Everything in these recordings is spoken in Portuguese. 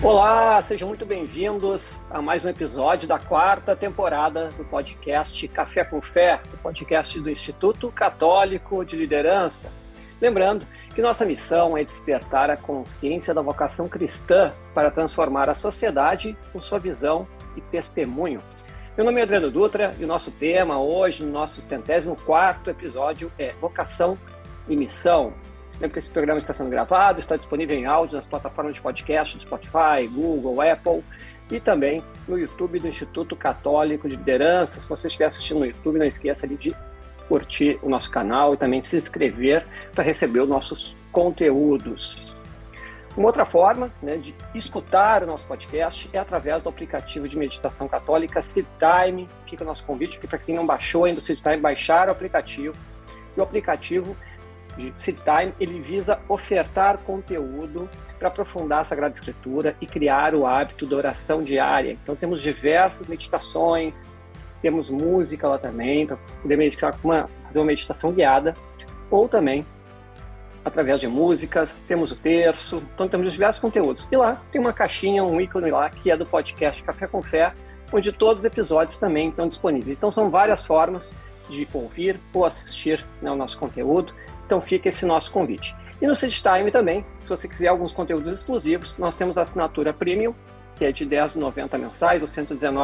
Olá, sejam muito bem-vindos a mais um episódio da quarta temporada do podcast Café com Fé, o podcast do Instituto Católico de Liderança. Lembrando que nossa missão é despertar a consciência da vocação cristã para transformar a sociedade com sua visão e testemunho. Meu nome é Adriano Dutra e o nosso tema hoje, no nosso 104º episódio, é Vocação e Missão. Lembra que esse programa está sendo gravado, está disponível em áudio nas plataformas de podcast do Spotify, Google, Apple e também no YouTube do Instituto Católico de Liderança. Se você estiver assistindo no YouTube, não esqueça de curtir o nosso canal e também se inscrever para receber os nossos conteúdos. Uma outra forma, de escutar o nosso podcast é através do aplicativo de meditação católica SeedTime. Fica o nosso convite aqui para quem não baixou ainda o SeedTime, baixar o aplicativo. E o aplicativo de SeedTime, ele visa ofertar conteúdo para aprofundar a Sagrada Escritura e criar o hábito da oração diária. Então temos diversas meditações, temos música lá também, para poder fazer uma meditação guiada, ou também através de músicas, temos o terço, então temos diversos conteúdos. E lá tem uma caixinha, um ícone lá, que é do podcast Café com Fé, onde todos os episódios também estão disponíveis. Então são várias formas de ouvir ou assistir o nosso conteúdo. Então fica esse nosso convite. E no SeedTime também, se você quiser alguns conteúdos exclusivos, nós temos a assinatura Premium, que é de R$10,90 mensais ou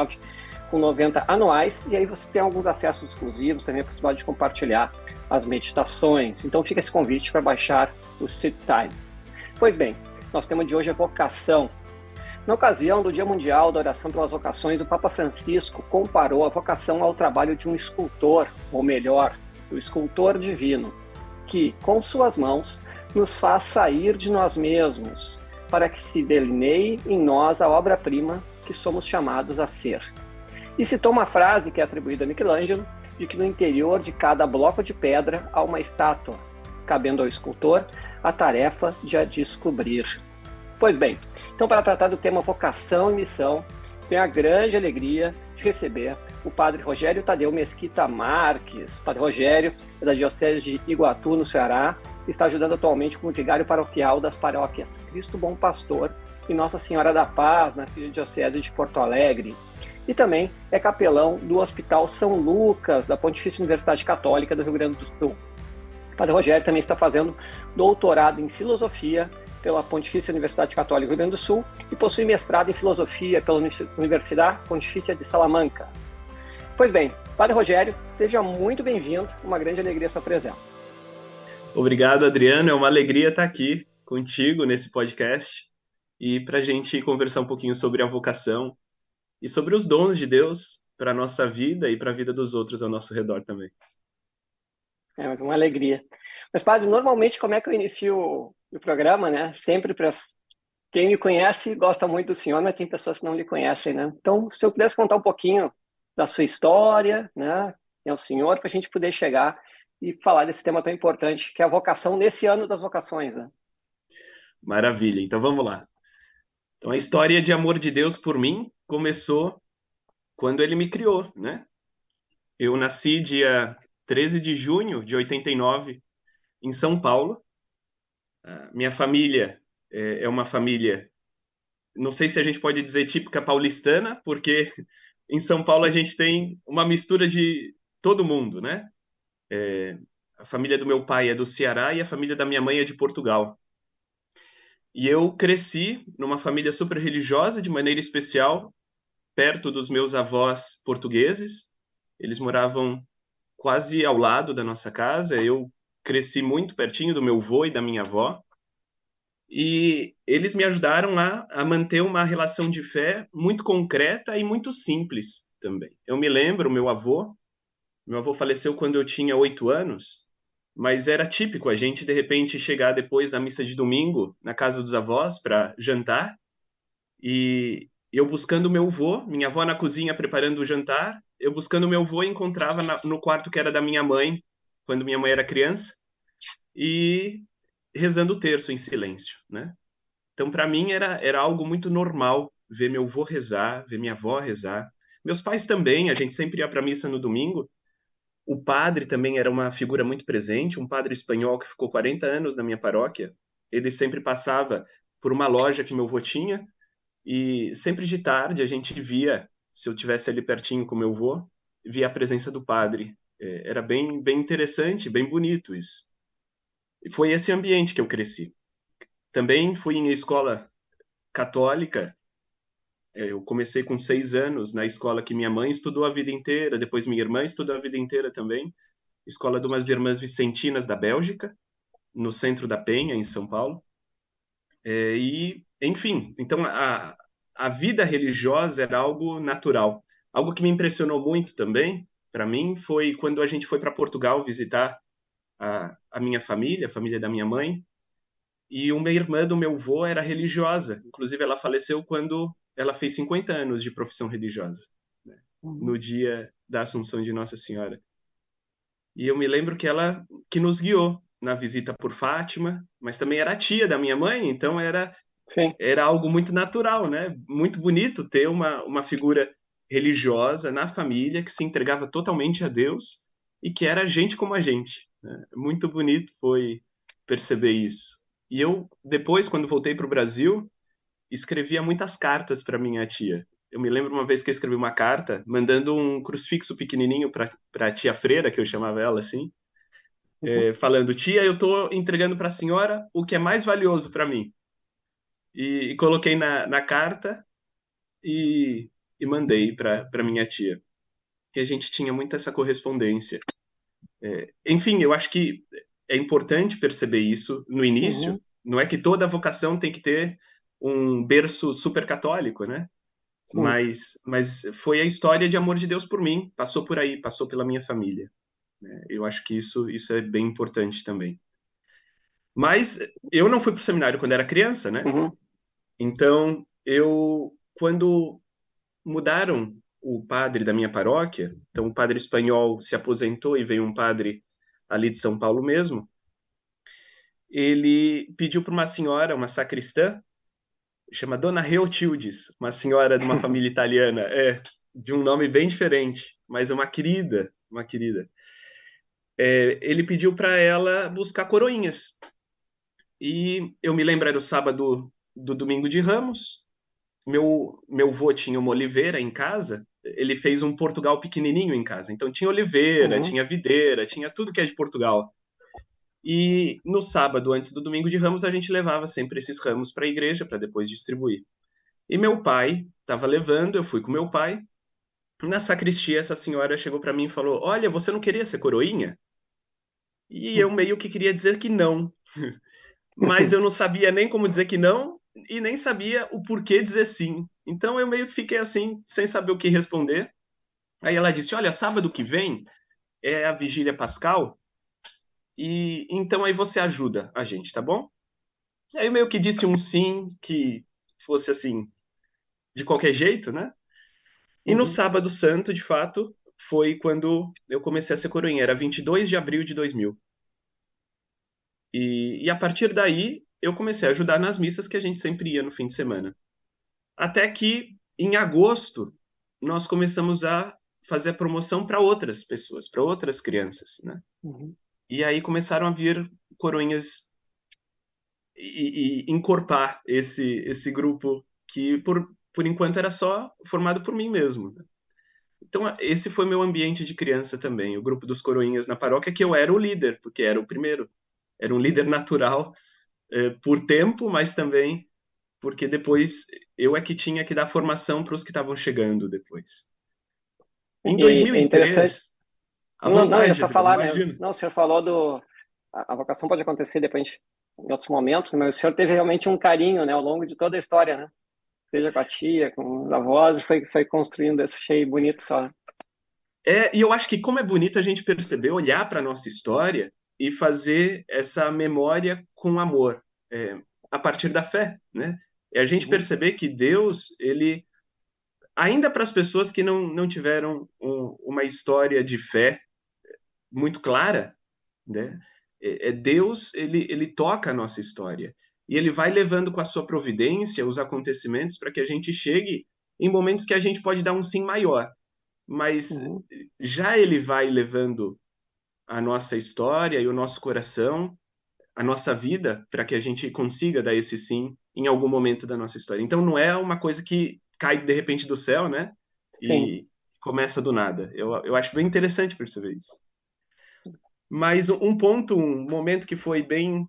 R$119,90 anuais, e aí você tem alguns acessos exclusivos, também a possibilidade de compartilhar as meditações. Então fica esse convite para baixar o SeedTime. Pois bem, nosso tema de hoje é vocação. Na ocasião do Dia Mundial da Oração pelas Vocações, o Papa Francisco comparou a vocação ao trabalho de um escultor, ou melhor, o escultor divino, que, com suas mãos, nos faz sair de nós mesmos, para que se delineie em nós a obra-prima que somos chamados a ser. E citou uma frase que é atribuída a Michelangelo, de que no interior de cada bloco de pedra há uma estátua, cabendo ao escultor a tarefa de a descobrir. Pois bem, então para tratar do tema vocação e missão, tenho a grande alegria de receber o Padre Rogério Tadeu Mesquita Marques. Padre Rogério é da Diocese de Iguatu, no Ceará, e está ajudando atualmente como vigário paroquial das paróquias Cristo Bom Pastor e Nossa Senhora da Paz, na Diocese de Porto Alegre. E também é capelão do Hospital São Lucas, da Pontifícia Universidade Católica do Rio Grande do Sul. O Padre Rogério também está fazendo doutorado em Filosofia pela Pontifícia Universidade Católica do Rio Grande do Sul e possui mestrado em Filosofia pela Universidade Pontifícia de Salamanca. Pois bem, Padre Rogério, seja muito bem-vindo, uma grande alegria a sua presença. Obrigado, Adriano, é uma alegria estar aqui contigo nesse podcast e para a gente conversar um pouquinho sobre a vocação e sobre os dons de Deus para a nossa vida e para a vida dos outros ao nosso redor também. É, mas uma alegria. Mas, Padre, normalmente como é que eu inicio o programa, Sempre para quem me conhece gosta muito do senhor, mas tem pessoas que não lhe conhecem, Então, se eu pudesse contar um pouquinho da sua história, quem é o senhor, para a gente poder chegar e falar desse tema tão importante, que é a vocação nesse ano das vocações, Maravilha, então vamos lá. Então, a história de amor de Deus por mim começou quando ele me criou, Eu nasci dia 13 de junho de 89, em São Paulo. Minha família é uma família, não sei se a gente pode dizer típica paulistana, porque em São Paulo a gente tem uma mistura de todo mundo, A família do meu pai é do Ceará e a família da minha mãe é de Portugal. E eu cresci numa família super religiosa, de maneira especial, perto dos meus avós portugueses. Eles moravam quase ao lado da nossa casa. Eu cresci muito pertinho do meu avô e da minha avó. E eles me ajudaram a manter uma relação de fé muito concreta e muito simples também. Eu me lembro, meu avô faleceu quando eu tinha 8 anos, mas era típico a gente, de repente, chegar depois da missa de domingo na casa dos avós para jantar, e eu buscando meu avô, minha avó na cozinha preparando o jantar, eu buscando meu avô encontrava no quarto que era da minha mãe, quando minha mãe era criança, e rezando o terço em silêncio, Então, para mim, era algo muito normal ver meu avô rezar, ver minha avó rezar. Meus pais também, a gente sempre ia para a missa no domingo. O padre também era uma figura muito presente, um padre espanhol que ficou 40 anos na minha paróquia. Ele sempre passava por uma loja que meu avô tinha E sempre de tarde a gente via, se eu tivesse ali pertinho com meu avô, via a presença do padre. Era bem interessante, bem bonito isso. E foi esse ambiente que eu cresci. Também fui em escola católica. Eu comecei com 6 anos na escola que minha mãe estudou a vida inteira, depois minha irmã estudou a vida inteira também. Escola de umas irmãs vicentinas da Bélgica, no centro da Penha, em São Paulo. Enfim, então a vida religiosa era algo natural. Algo que me impressionou muito também, para mim, foi quando a gente foi para Portugal visitar a minha família, a família da minha mãe, e uma irmã do meu avô era religiosa. Inclusive, ela faleceu quando ela fez 50 anos de profissão religiosa, né? Uhum. No dia da Assunção de Nossa Senhora. E eu me lembro que ela que nos guiou na visita por Fátima, mas também era tia da minha mãe, então Sim. era algo muito natural, né? Muito bonito ter uma figura religiosa na família que se entregava totalmente a Deus e que era gente como a gente, né? Muito bonito foi perceber isso. E eu, depois, quando voltei para o Brasil, escrevia muitas cartas para minha tia. Eu me lembro uma vez que eu escrevi uma carta mandando um crucifixo pequenininho para a tia Freira, que eu chamava ela assim, Uhum. falando: tia, eu estou entregando para a senhora o que é mais valioso para mim. E coloquei na carta e, e mandei para minha tia. E a gente tinha muito essa correspondência. Enfim, eu acho que é importante perceber isso no início. Uhum. Não é que toda vocação tem que ter um berço super católico, né? Sim. Mas foi a história de amor de Deus por mim, passou por aí, passou pela minha família, né? Eu acho que isso é bem importante também. Mas eu não fui para o seminário quando era criança, né? Uhum. Então, quando mudaram o padre da minha paróquia, então o padre espanhol se aposentou e veio um padre ali de São Paulo mesmo, ele pediu para uma senhora, uma sacristã, chama Dona Reotildes, uma senhora de uma família italiana, de um nome bem diferente, mas é uma querida, uma querida. Ele pediu para ela buscar coroinhas. E eu me lembro, era o sábado do domingo de Ramos, meu vô tinha uma oliveira em casa, ele fez um Portugal pequenininho em casa. Então tinha oliveira, Uhum. tinha videira, tinha tudo que é de Portugal. E no sábado, antes do domingo de Ramos, a gente levava sempre esses ramos para a igreja para depois distribuir. E meu pai estava levando, eu fui com meu pai. Na sacristia, essa senhora chegou para mim e falou: Olha, você não queria ser coroinha? E eu meio que queria dizer que não, mas eu não sabia nem como dizer que não e nem sabia o porquê dizer sim. Então eu meio que fiquei assim, sem saber o que responder. Aí ela disse: Olha, sábado que vem é a Vigília Pascal e então aí você ajuda a gente, tá bom? Aí eu meio que disse um sim que fosse assim, de qualquer jeito, né? E no Uhum. sábado santo, de fato, foi quando eu comecei a ser coroinha. Era 22 de abril de 2000. E a partir daí, eu comecei a ajudar nas missas que a gente sempre ia no fim de semana. Até que, em agosto, nós começamos a fazer a promoção para outras pessoas, para outras crianças, né? Uhum. E aí começaram a vir coroinhas e encorpar esse grupo que, por enquanto, era só formado por mim mesmo, né? Então, esse foi meu ambiente de criança também, o grupo dos coroinhas na paróquia, que eu era o líder, porque era o primeiro. Era um líder natural, por tempo, mas também porque depois eu é que tinha que dar formação para os que estavam chegando depois. Em E é interessante. 2003, à Não, não, eu ia vontade, só Adriano, falar, né? imagina. Não, o senhor falou do. A vocação pode acontecer depois em outros momentos, mas o senhor teve realmente um carinho, né, ao longo de toda a história, né? Seja com a tia, com os avós, foi construindo esse cheio bonito só. E eu acho que como é bonito a gente perceber, olhar para a nossa história e fazer essa memória com amor, a partir da fé, né? É a gente Uhum. perceber que Deus, ele ainda para as pessoas que não tiveram uma história de fé muito clara, né? Deus, ele toca a nossa história e ele vai levando com a sua providência os acontecimentos para que a gente chegue em momentos que a gente pode dar um sim maior, mas Uhum. já ele vai levando a nossa história e o nosso coração, a nossa vida, para que a gente consiga dar esse sim em algum momento da nossa história. Então não é uma coisa que cai de repente do céu, né? Sim. E começa do nada. Eu acho bem interessante perceber isso. Mas um momento que foi bem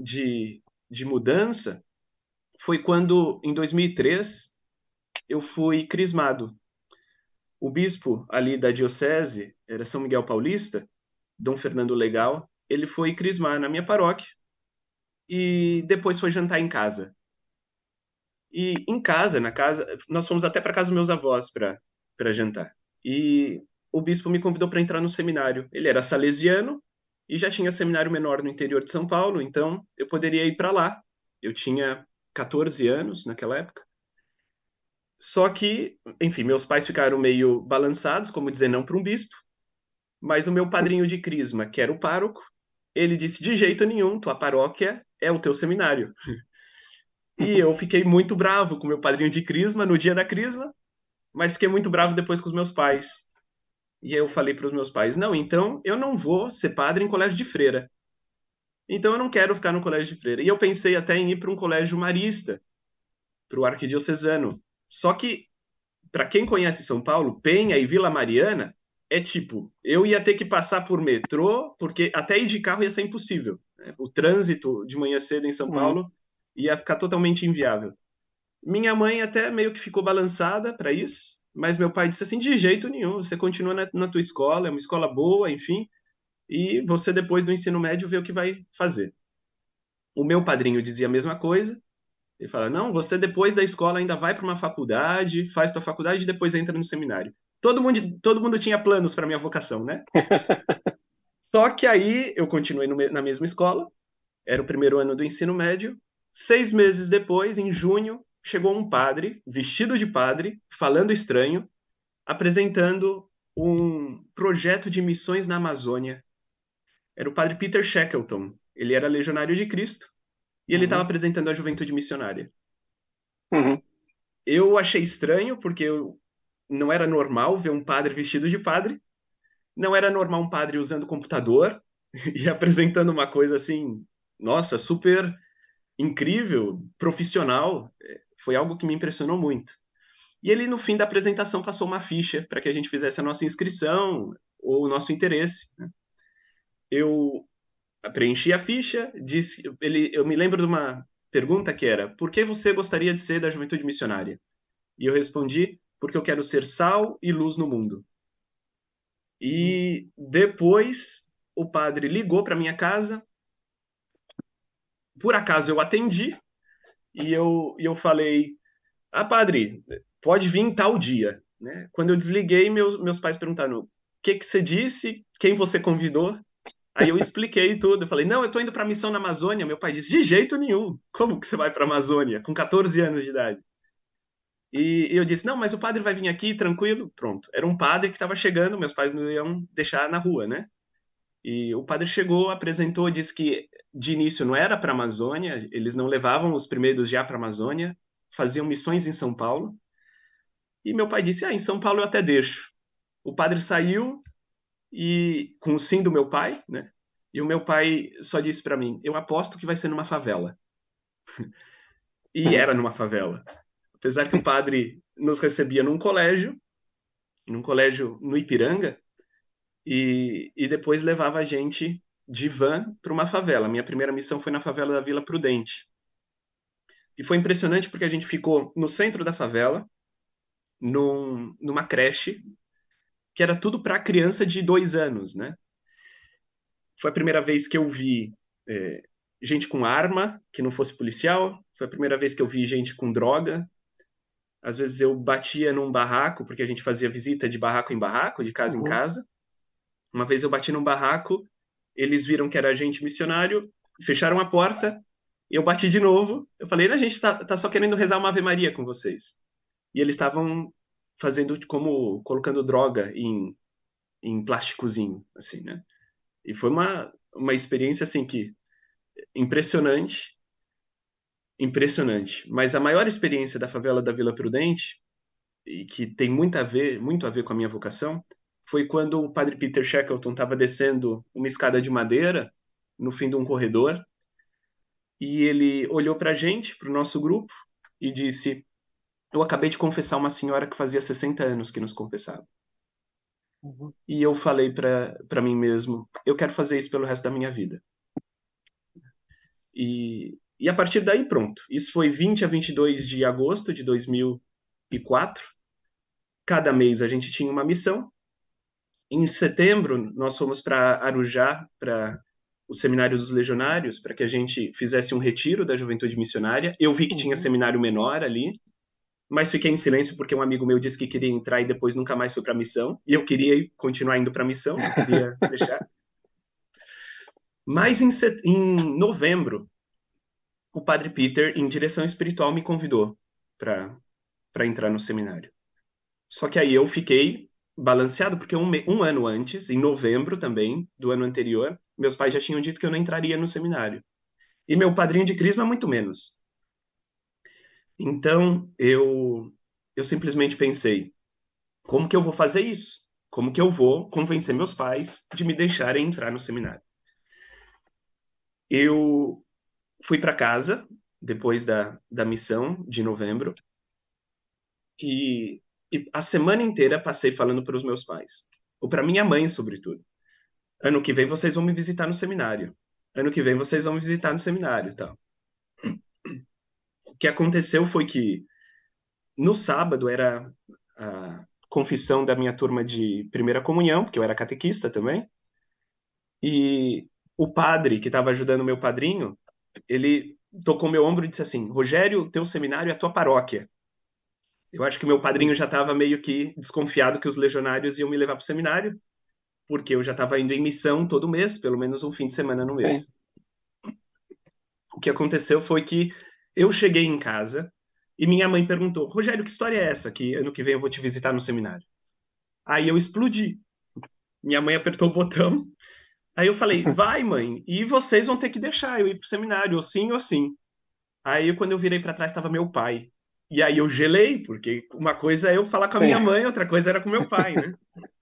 de mudança foi quando, em 2003, eu fui crismado. O bispo ali da diocese, era São Miguel Paulista, Dom Fernando Legal, ele foi crismar na minha paróquia e depois foi jantar em casa. E em casa, na casa, nós fomos até para casa dos meus avós para jantar. E o bispo me convidou para entrar no seminário. Ele era salesiano e já tinha seminário menor no interior de São Paulo, então eu poderia ir para lá. Eu tinha 14 anos naquela época. Só que, enfim, meus pais ficaram meio balançados, como dizer não para um bispo, mas o meu padrinho de crisma, que era o pároco, ele disse: de jeito nenhum, tua paróquia é o teu seminário. E eu fiquei muito bravo com meu padrinho de crisma no dia da crisma, mas fiquei muito bravo depois com os meus pais. E aí eu falei para os meus pais: não, então eu não vou ser padre em colégio de freira. Então eu não quero ficar no colégio de freira. E eu pensei até em ir para um colégio marista, para o arquidiocesano. Só que, para quem conhece São Paulo, Penha e Vila Mariana é tipo, eu ia ter que passar por metrô, porque até ir de carro ia ser impossível, né? O trânsito de manhã cedo em São Uhum. Paulo ia ficar totalmente inviável. Minha mãe até meio que ficou balançada para isso, mas meu pai disse assim: de jeito nenhum, você continua na tua escola, é uma escola boa, enfim, e você depois do ensino médio vê o que vai fazer. O meu padrinho dizia a mesma coisa, ele fala: não, você depois da escola ainda vai para uma faculdade, faz tua faculdade e depois entra no seminário. Todo mundo tinha planos para minha vocação, né? Só que aí eu continuei na mesma escola, era o primeiro ano do ensino médio. 6 meses depois, em junho, chegou um padre, vestido de padre, falando estranho, apresentando um projeto de missões na Amazônia. Era o padre Peter Shackleton. Ele era legionário de Cristo e ele estava Uhum. apresentando a juventude missionária. Uhum. Eu achei estranho, porque não era normal ver um padre vestido de padre, não era normal um padre usando computador e apresentando uma coisa assim, nossa, super incrível, profissional. Foi algo que me impressionou muito. E ele, no fim da apresentação, passou uma ficha para que a gente fizesse a nossa inscrição ou o nosso interesse, né? Eu preenchi a ficha, eu me lembro de uma pergunta que era: por que você gostaria de ser da juventude missionária? E eu respondi: porque eu quero ser sal e luz no mundo. E depois o padre ligou para minha casa, por acaso eu atendi, e eu falei: ah, padre, pode vir em tal dia, né? Quando eu desliguei, meus pais perguntaram: o que que você disse? Quem você convidou? Aí eu expliquei tudo. Eu falei: não, eu tô indo para missão na Amazônia. Meu pai disse: de jeito nenhum. Como que você vai para a Amazônia com 14 anos de idade? E eu disse: não, mas o padre vai vir aqui, tranquilo. Pronto. Era um padre que estava chegando, meus pais não iam deixar na rua, né? E o padre chegou, apresentou, disse que de início não era para a Amazônia, eles não levavam os primeiros já para a Amazônia, faziam missões em São Paulo. E meu pai disse: ah, em São Paulo eu até deixo. O padre saiu e com o sim do meu pai, né? E o meu pai só disse para mim: eu aposto que vai ser numa favela. E Uhum. era numa favela. Apesar que o padre nos recebia num colégio no Ipiranga, e depois levava a gente de van para uma favela. Minha primeira missão foi na favela da Vila Prudente. E foi impressionante porque a gente ficou no centro da favela, numa creche, que era tudo para criança de 2 anos, né? Foi a primeira vez que eu vi é, gente com arma que não fosse policial. Foi a primeira vez que eu vi gente com droga. Às vezes eu batia num barraco, porque a gente fazia visita de barraco em barraco, de casa em Uhum. casa. Uma vez eu bati num barraco, eles viram que era agente missionário, fecharam a porta, eu bati de novo. Eu falei: a gente tá só querendo rezar uma Ave Maria com vocês. E eles estavam fazendo como colocando droga em plásticozinho, assim, né? E foi uma experiência assim que impressionante, impressionante. Mas a maior experiência da favela da Vila Prudente, e que tem muito a ver com a minha vocação, foi quando o padre Peter Shackleton estava descendo uma escada de madeira no fim de um corredor, e ele olhou para a gente, para o nosso grupo, e disse: eu acabei de confessar uma senhora que fazia 60 anos que nos confessava. Uhum. E eu falei para mim mesmo: eu quero fazer isso pelo resto da minha vida. E a partir daí, pronto. Isso foi 20 a 22 de agosto de 2004. Cada mês a gente tinha uma missão. Em setembro, nós fomos para Arujá, para o Seminário dos Legionários, para que a gente fizesse um retiro da juventude missionária. Eu vi que tinha Uhum. seminário menor ali, mas fiquei em silêncio porque um amigo meu disse que queria entrar e depois nunca mais foi para a missão. E eu queria continuar indo para a missão, não queria deixar. Mas em novembro, o padre Peter, em direção espiritual, me convidou para entrar no seminário. Só que aí eu fiquei balanceado, porque um ano antes, em novembro também, do ano anterior, meus pais já tinham dito que eu não entraria no seminário. E meu padrinho de crisma, muito menos. Então, eu simplesmente pensei: como que eu vou fazer isso? Como que eu vou convencer meus pais de me deixarem entrar no seminário? Eu fui para casa, depois da missão de novembro, e a semana inteira passei falando para os meus pais, ou para minha mãe, sobretudo. Ano que vem vocês vão me visitar no seminário. Ano que vem vocês vão me visitar no seminário, e tal. O que aconteceu foi que no sábado era a confissão da minha turma de primeira comunhão, porque eu era catequista também. E o padre que estava ajudando meu padrinho, ele tocou meu ombro e disse assim: Rogério, teu seminário é a tua paróquia. Eu acho que meu padrinho já estava meio que desconfiado que os legionários iam me levar para o seminário, porque eu já estava indo em missão todo mês, pelo menos um fim de semana no Sim. mês. O que aconteceu foi que eu cheguei em casa e minha mãe perguntou: Rogério, que história é essa que ano que vem eu vou te visitar no seminário? Aí eu explodi. Minha mãe apertou o botão. Aí eu falei: vai, mãe, e vocês vão ter que deixar eu ir pro seminário, ou sim ou sim. Aí quando eu virei para trás estava meu pai. E aí eu gelei, porque uma coisa é eu falar com a Sim. minha mãe, outra coisa era com meu pai, né?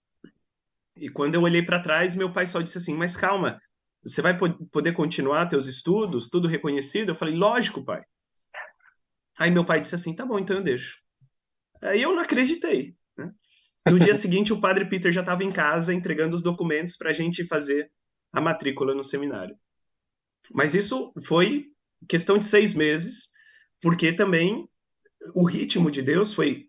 E quando eu olhei para trás, meu pai só disse assim: mas calma, você vai poder continuar teus estudos, tudo reconhecido? Eu falei: lógico, pai. Aí meu pai disse assim: tá bom, então eu deixo. Aí eu não acreditei, né? No dia seguinte, o padre Peter já estava em casa entregando os documentos para a gente fazer a matrícula no seminário. Mas isso foi questão de 6 meses, porque também o ritmo de Deus foi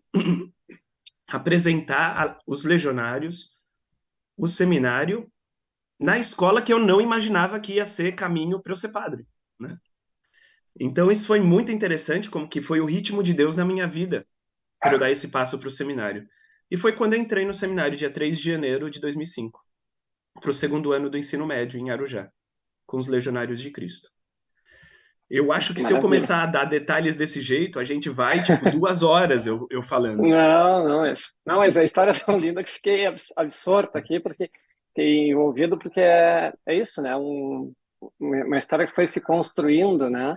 apresentar os legionários, o seminário, na escola que eu não imaginava que ia ser caminho para eu ser padre, né? Então isso foi muito interessante, como que foi o ritmo de Deus na minha vida para eu dar esse passo para o seminário. E foi quando eu entrei no seminário, dia 3 de janeiro de 2005, para o segundo ano do ensino médio em Arujá, com os Legionários de Cristo. Eu acho que se eu Maravilha. começar a dar detalhes desse jeito, a gente vai, tipo, 2 horas eu falando. Não, não, não, mas a história é tão linda que fiquei absorto aqui, porque fiquei envolvido, porque é isso, né? Uma história que foi se construindo, né?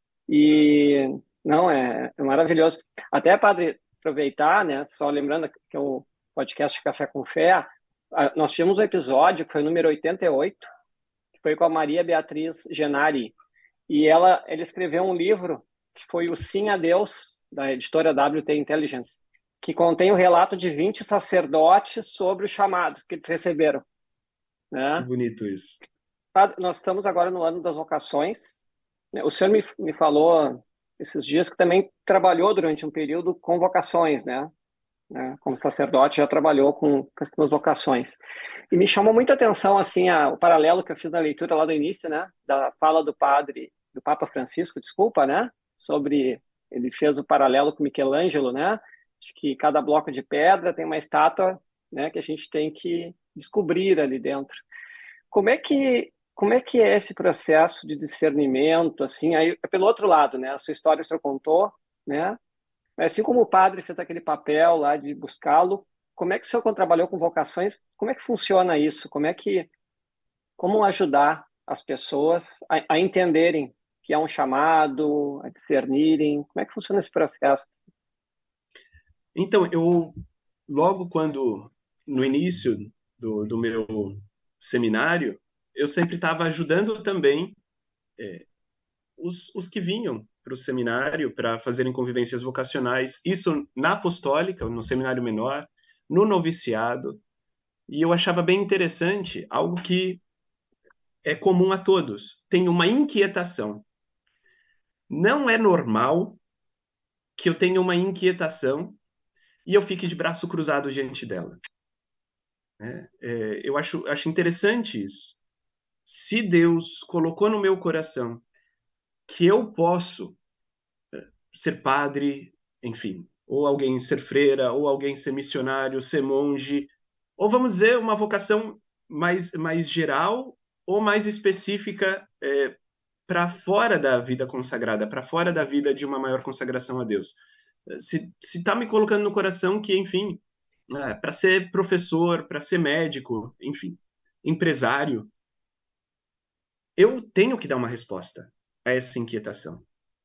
E não, é maravilhoso. Até, padre, aproveitar, né? Só lembrando que é o podcast Café com Fé, nós tivemos um episódio que foi o número 88, que foi com a Maria Beatriz Genari. E ele escreveu um livro que foi o Sim a Deus, da editora WT Intelligence, que contém o relato de 20 sacerdotes sobre o chamado que eles receberam, Que né? bonito isso. Nós estamos agora no ano das vocações, né? O senhor me falou esses dias que também trabalhou durante um período com vocações, né? Como sacerdote já trabalhou com as duas vocações. E me chamou muita atenção assim o paralelo que eu fiz na leitura lá do início, né, da fala do Papa Francisco, desculpa, né, sobre ele fez o paralelo com Michelangelo, né, de que cada bloco de pedra tem uma estátua, né, que a gente tem que descobrir ali dentro. Como é que é esse processo de discernimento, assim, aí pelo outro lado, né, a sua história o senhor contou, né, assim como o padre fez aquele papel lá de buscá-lo, como é que o senhor, quando trabalhou com vocações, como é que funciona isso? Como ajudar as pessoas a entenderem que é um chamado, a discernirem? Como é que funciona esse processo? Então, logo no início do meu seminário, eu sempre estava ajudando também os que vinham para o seminário para fazerem convivências vocacionais, isso na apostólica, no seminário menor, no noviciado, e eu achava bem interessante, algo que é comum a todos, tem uma inquietação. Não é normal que eu tenha uma inquietação e eu fique de braço cruzado diante dela. Eu acho interessante isso. Se Deus colocou no meu coração que eu posso ser padre, enfim, ou alguém ser freira, ou alguém ser missionário, ser monge, ou vamos dizer, uma vocação mais geral ou mais específica para fora da vida consagrada, para fora da vida de uma maior consagração a Deus. Se está me colocando no coração que, enfim, para ser professor, para ser médico, enfim, empresário, eu tenho que dar uma resposta a essa inquietação.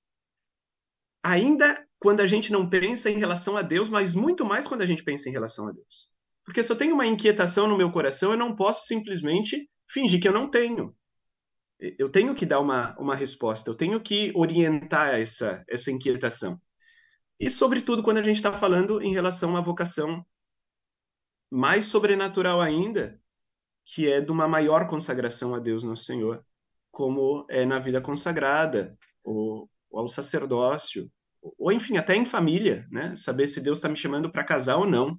Ainda quando a gente não pensa em relação a Deus, mas muito mais quando a gente pensa em relação a Deus. Porque se eu tenho uma inquietação no meu coração, eu não posso simplesmente fingir que eu não tenho. Eu tenho que dar uma resposta, eu tenho que orientar essa inquietação. E, sobretudo, quando a gente está falando em relação à vocação mais sobrenatural ainda, que é de uma maior consagração a Deus Nosso Senhor, como é na vida consagrada, ou ao sacerdócio, ou enfim, até em família, né? Saber se Deus está me chamando para casar ou não.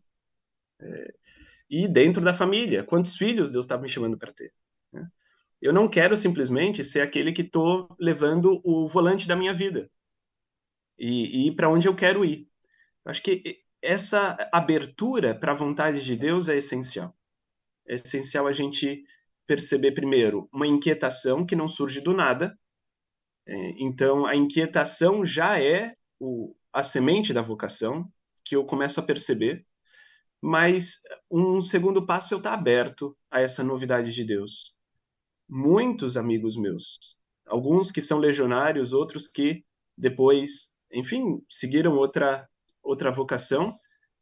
E dentro da família, quantos filhos Deus está me chamando para ter, né? Eu não quero simplesmente ser aquele que estou levando o volante da minha vida e ir para onde eu quero ir. Acho que essa abertura para a vontade de Deus é essencial. É essencial a gente perceber, primeiro, uma inquietação que não surge do nada. Então, a inquietação já é a semente da vocação, que eu começo a perceber. Mas um segundo passo é eu estar aberto a essa novidade de Deus. Muitos amigos meus, alguns que são legionários, outros que depois, enfim, seguiram outra vocação,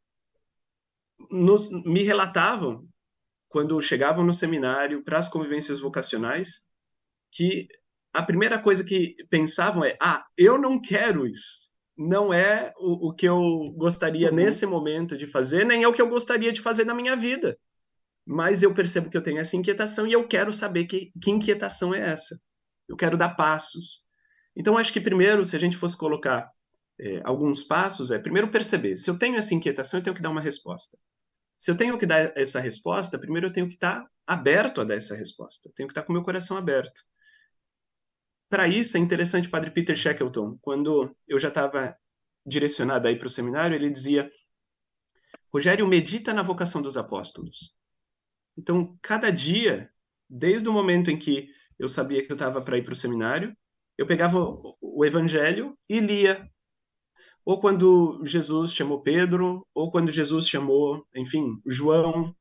me relatavam, quando chegavam no seminário para as convivências vocacionais, que a primeira coisa que pensavam é: eu não quero isso. Não é o que eu gostaria nesse momento de fazer, nem é o que eu gostaria de fazer na minha vida. Mas eu percebo que eu tenho essa inquietação e eu quero saber que inquietação é essa. Eu quero dar passos. Então, acho que primeiro, se a gente fosse colocar alguns passos, primeiro perceber. Se eu tenho essa inquietação, eu tenho que dar uma resposta. Se eu tenho que dar essa resposta, primeiro eu tenho que estar aberto a dar essa resposta. Eu tenho que estar com o meu coração aberto. Para isso, é interessante o padre Peter Shackleton, quando eu já estava direcionado aí para o seminário, ele dizia: Rogério, medita na vocação dos apóstolos. Então, cada dia, desde o momento em que eu sabia que eu estava para ir para o seminário, eu pegava o Evangelho e lia. Ou quando Jesus chamou Pedro, ou quando Jesus chamou, enfim, João.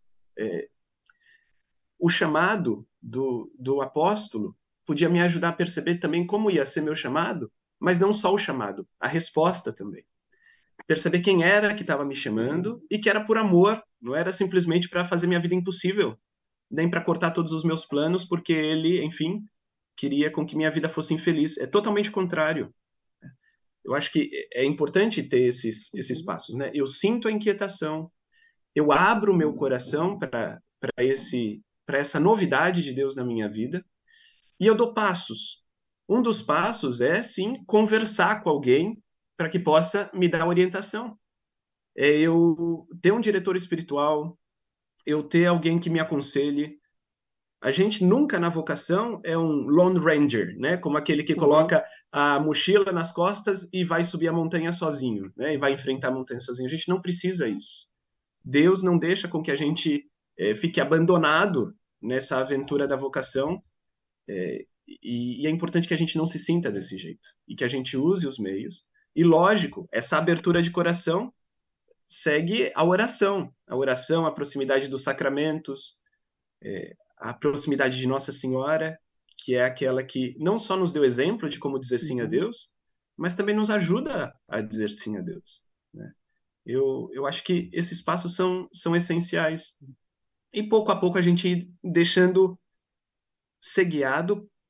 O chamado do apóstolo podia me ajudar a perceber também como ia ser meu chamado, mas não só o chamado, a resposta também. Perceber quem era que estava me chamando e que era por amor, não era simplesmente para fazer minha vida impossível, nem para cortar todos os meus planos, porque ele, enfim, queria com que minha vida fosse infeliz. É totalmente o contrário. Eu acho que é importante ter esses passos, né? Eu sinto a inquietação, eu abro o meu coração para essa novidade de Deus na minha vida e eu dou passos. Um dos passos é, sim, conversar com alguém para que possa me dar orientação. É eu ter um diretor espiritual, eu ter alguém que me aconselhe. A gente nunca na vocação é um Lone Ranger, né? Como aquele que coloca a mochila nas costas e vai subir a montanha sozinho, né? E vai enfrentar a montanha sozinho. A gente não precisa isso. Deus não deixa com que a gente fique abandonado nessa aventura da vocação, e é importante que a gente não se sinta desse jeito e que a gente use os meios. E lógico, essa abertura de coração segue a oração, a proximidade dos sacramentos, a proximidade de Nossa Senhora, que é aquela que não só nos deu exemplo de como dizer sim a Deus, mas também nos ajuda a dizer sim a Deus, né? Eu acho que esses passos são essenciais. E pouco a pouco a gente ir deixando ser guiado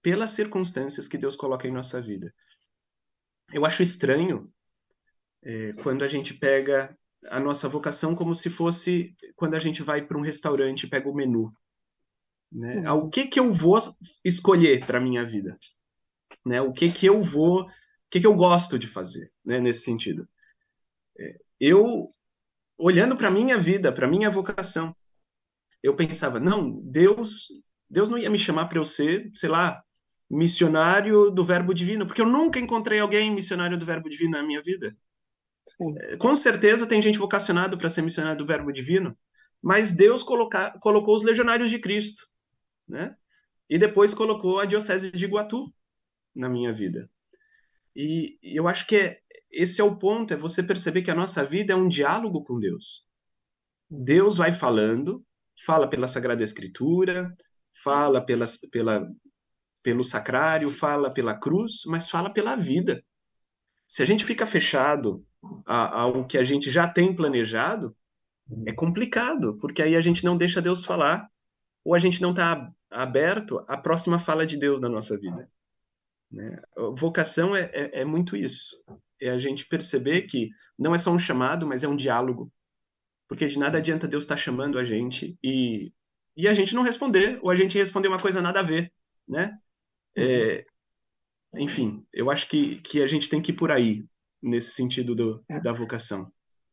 pelas circunstâncias que Deus coloca em nossa vida. Eu acho estranho quando a gente pega a nossa vocação como se fosse quando a gente vai para um restaurante e pega o menu, né? O Uhum. que eu vou escolher para minha vida, né? O que eu gosto de fazer, né? Nesse sentido. Eu, olhando para minha vida, para minha vocação, eu pensava, não, Deus não ia me chamar para eu ser, sei lá, missionário do Verbo Divino, porque eu nunca encontrei alguém missionário do Verbo Divino na minha vida. Sim. Com certeza tem gente vocacionada para ser missionário do Verbo Divino, mas Deus colocou os legionários de Cristo, né? E depois colocou a Diocese de Iguatu na minha vida. E eu acho que esse é o ponto, é você perceber que a nossa vida é um diálogo com Deus. Uhum. Deus vai falando, fala pela Sagrada Escritura, fala pelo sacrário, fala pela cruz, mas fala pela vida. Se a gente fica fechado ao que a gente já tem planejado, é complicado, porque aí a gente não deixa Deus falar, ou a gente não está aberto à próxima fala de Deus na nossa vida, né? Vocação é muito isso. É a gente perceber que não é só um chamado, mas é um diálogo. Porque de nada adianta Deus estar chamando a gente e a gente não responder, ou a gente responder uma coisa nada a ver, né? Uhum. É, enfim, eu acho que a gente tem que ir por aí, nesse sentido É. da vocação.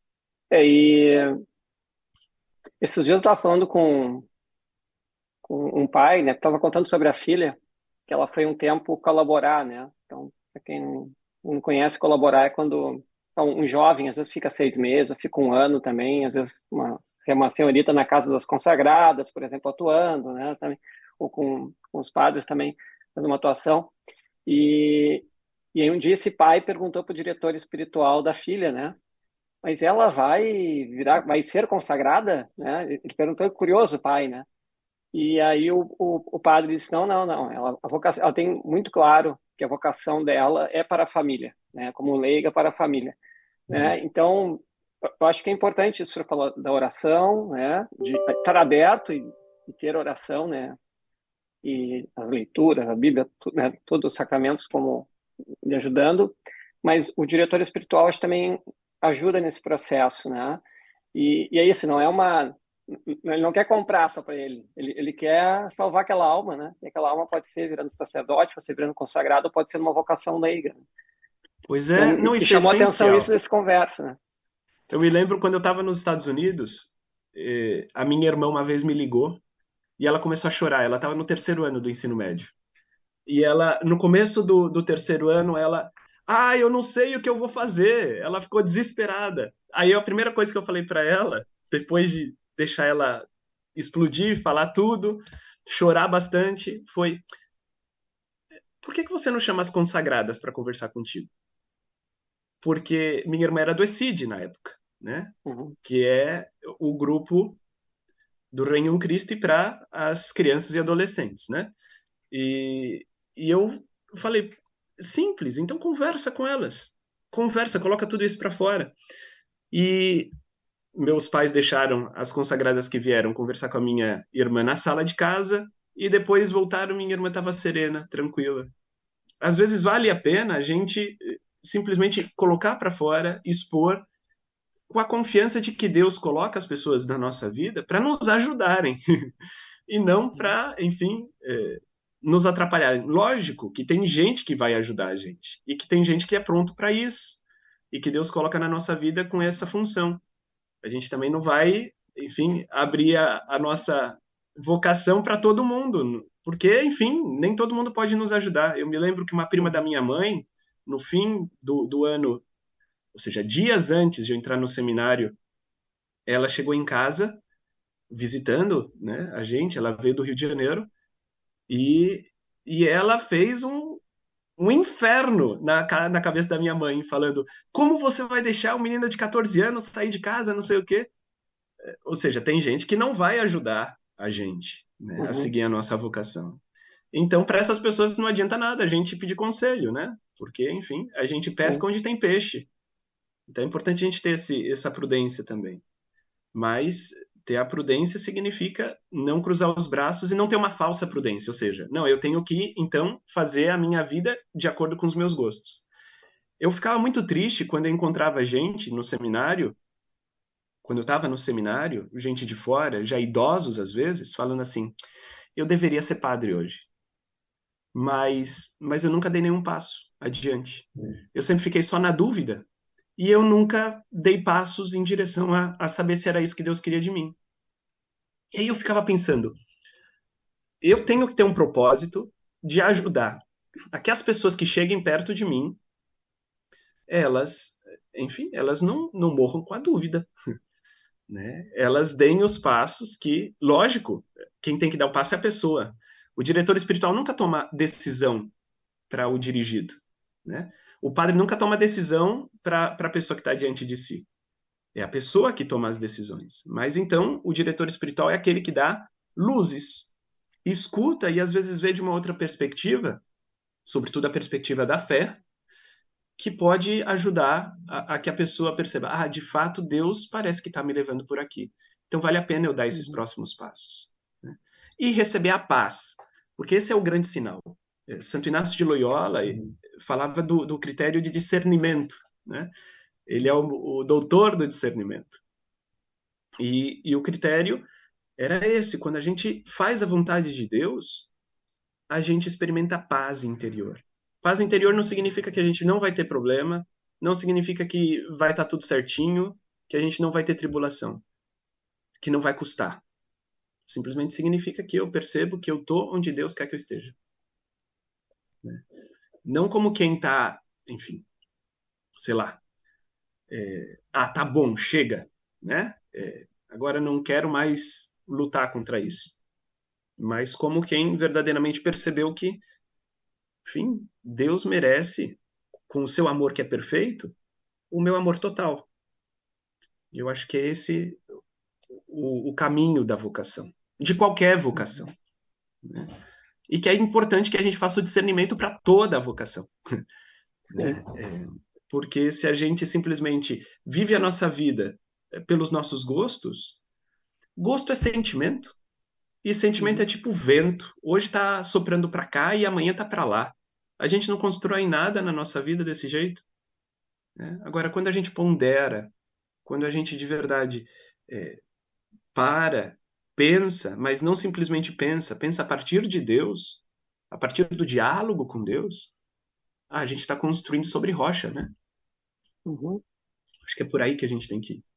E esses dias eu estava falando com um pai, né, que estava contando sobre a filha, que ela foi um tempo colaborar, né? Então, para quem não conhece, colaborar é quando então, um jovem, às vezes fica 6 meses, ou fica um ano também, às vezes uma senhorita na casa das consagradas, por exemplo, atuando, né? Também, ou com os padres também, fazendo uma atuação. E, e aí um dia esse pai perguntou para o diretor espiritual da filha, né? Mas ela vai ser consagrada, né? Ele perguntou, curioso, pai, né? E aí o padre disse, não, não, não, ela tem muito claro que a vocação dela é para a família, né? Como leiga para a família, né? Então, eu acho que é importante isso que você falou da oração, né? De estar aberto e ter oração, né? E as leituras, a Bíblia, né? Todos os sacramentos como me ajudando, mas o diretor espiritual acho que também ajuda nesse processo, né? E é isso, não é uma. Ele não quer comprar só para ele. Ele quer salvar aquela alma, né? E aquela alma pode ser virando sacerdote, pode ser virando consagrado, pode ser uma vocação leiga. Pois Então, é, não, me isso é chamou a atenção isso essencial. dessa conversa, né? Eu me lembro quando eu estava nos Estados Unidos, a minha irmã uma vez me ligou e ela começou a chorar. Ela estava no terceiro ano do ensino médio. E ela, no começo do terceiro ano, eu não sei o que eu vou fazer. Ela ficou desesperada. Aí a primeira coisa que eu falei para ela, depois de deixar ela explodir, falar tudo, chorar bastante, foi: por que você não chama as consagradas para conversar contigo? Porque minha irmã era do ECID na época, né? Uhum. Que é o grupo do Regnum Christi para as crianças e adolescentes, né? E eu falei, simples, então conversa com elas. Conversa, coloca tudo isso para fora. E meus pais deixaram as consagradas que vieram conversar com a minha irmã na sala de casa e depois voltaram, minha irmã estava serena, tranquila. Às vezes vale a pena a gente simplesmente colocar para fora, expor, com a confiança de que Deus coloca as pessoas na nossa vida para nos ajudarem e não para, enfim, nos atrapalhar. Lógico que tem gente que vai ajudar a gente e que tem gente que é pronto para isso e que Deus coloca na nossa vida com essa função. A gente também não vai, enfim, abrir a nossa vocação para todo mundo, porque, enfim, nem todo mundo pode nos ajudar. Eu me lembro que uma prima da Uhum. minha mãe, no fim do ano, ou seja, dias antes de eu entrar no seminário, ela chegou em casa visitando, né, a gente, ela veio do Rio de Janeiro e, e ela fez um inferno na cabeça da minha mãe, falando: como você vai deixar um menino de 14 anos sair de casa, não sei o quê? Ou seja, tem gente que não vai ajudar a gente, né, a Uhum. seguir a nossa vocação. Então, para essas pessoas não adianta nada a gente pedir conselho, né? Porque, enfim, a gente pesca Sim. onde tem peixe. Então é importante a gente ter essa prudência também. Mas Ter a prudência significa não cruzar os braços e não ter uma falsa prudência, ou seja, não, eu tenho que, então, fazer a minha vida de acordo com os meus gostos. Eu ficava muito triste quando eu encontrava gente no seminário, quando eu estava no seminário, gente de fora, já idosos às vezes, falando assim, eu deveria ser padre hoje, mas eu nunca dei nenhum passo adiante. Eu sempre fiquei só na dúvida e eu nunca dei passos em direção a saber se era isso que Deus queria de mim. E aí eu ficava pensando, eu tenho que ter um propósito de ajudar a que as pessoas que cheguem perto de mim, elas, enfim, elas não morram com a dúvida, né? Elas deem os passos que, lógico, quem tem que dar o passo é a pessoa. O diretor espiritual nunca toma decisão para o dirigido, né? O padre nunca toma decisão para a pessoa que está diante de si. É a pessoa que toma as decisões. Mas então, o diretor espiritual é aquele que dá luzes, escuta e às vezes vê de uma outra perspectiva, sobretudo a perspectiva da fé, que pode ajudar a que a pessoa perceba, de fato, Deus parece que está me levando por aqui. Então vale a pena eu dar esses próximos passos, né? E receber a paz, porque esse é o grande sinal. Santo Inácio de Loyola falava do critério de discernimento, né? Ele é o doutor do discernimento. E o critério era esse: quando a gente faz a vontade de Deus, a gente experimenta paz interior. Paz interior não significa que a gente não vai ter problema, não significa que vai estar tudo certinho, que a gente não vai ter tribulação, que não vai custar. Simplesmente significa que eu percebo que eu estou onde Deus quer que eu esteja, né? Não como quem está, enfim, sei lá, tá bom, chega, né? Agora não quero mais lutar contra isso. Mas como quem verdadeiramente percebeu que, enfim, Deus merece, com o seu amor que é perfeito, o meu amor total. E eu acho que é esse o caminho da vocação, de qualquer vocação, né? E que é importante que a gente faça o discernimento para toda a vocação, né? Porque se a gente simplesmente vive a nossa vida pelos nossos gostos, gosto é sentimento, e sentimento é tipo vento. Hoje está soprando para cá e amanhã está para lá. A gente não constrói nada na nossa vida desse jeito, né? Agora, quando a gente pondera, quando a gente de verdade para, pensa, mas não simplesmente pensa, pensa a partir de Deus, a partir do diálogo com Deus, a gente está construindo sobre rocha, né? Uhum. Acho que é por aí que a gente tem que ir.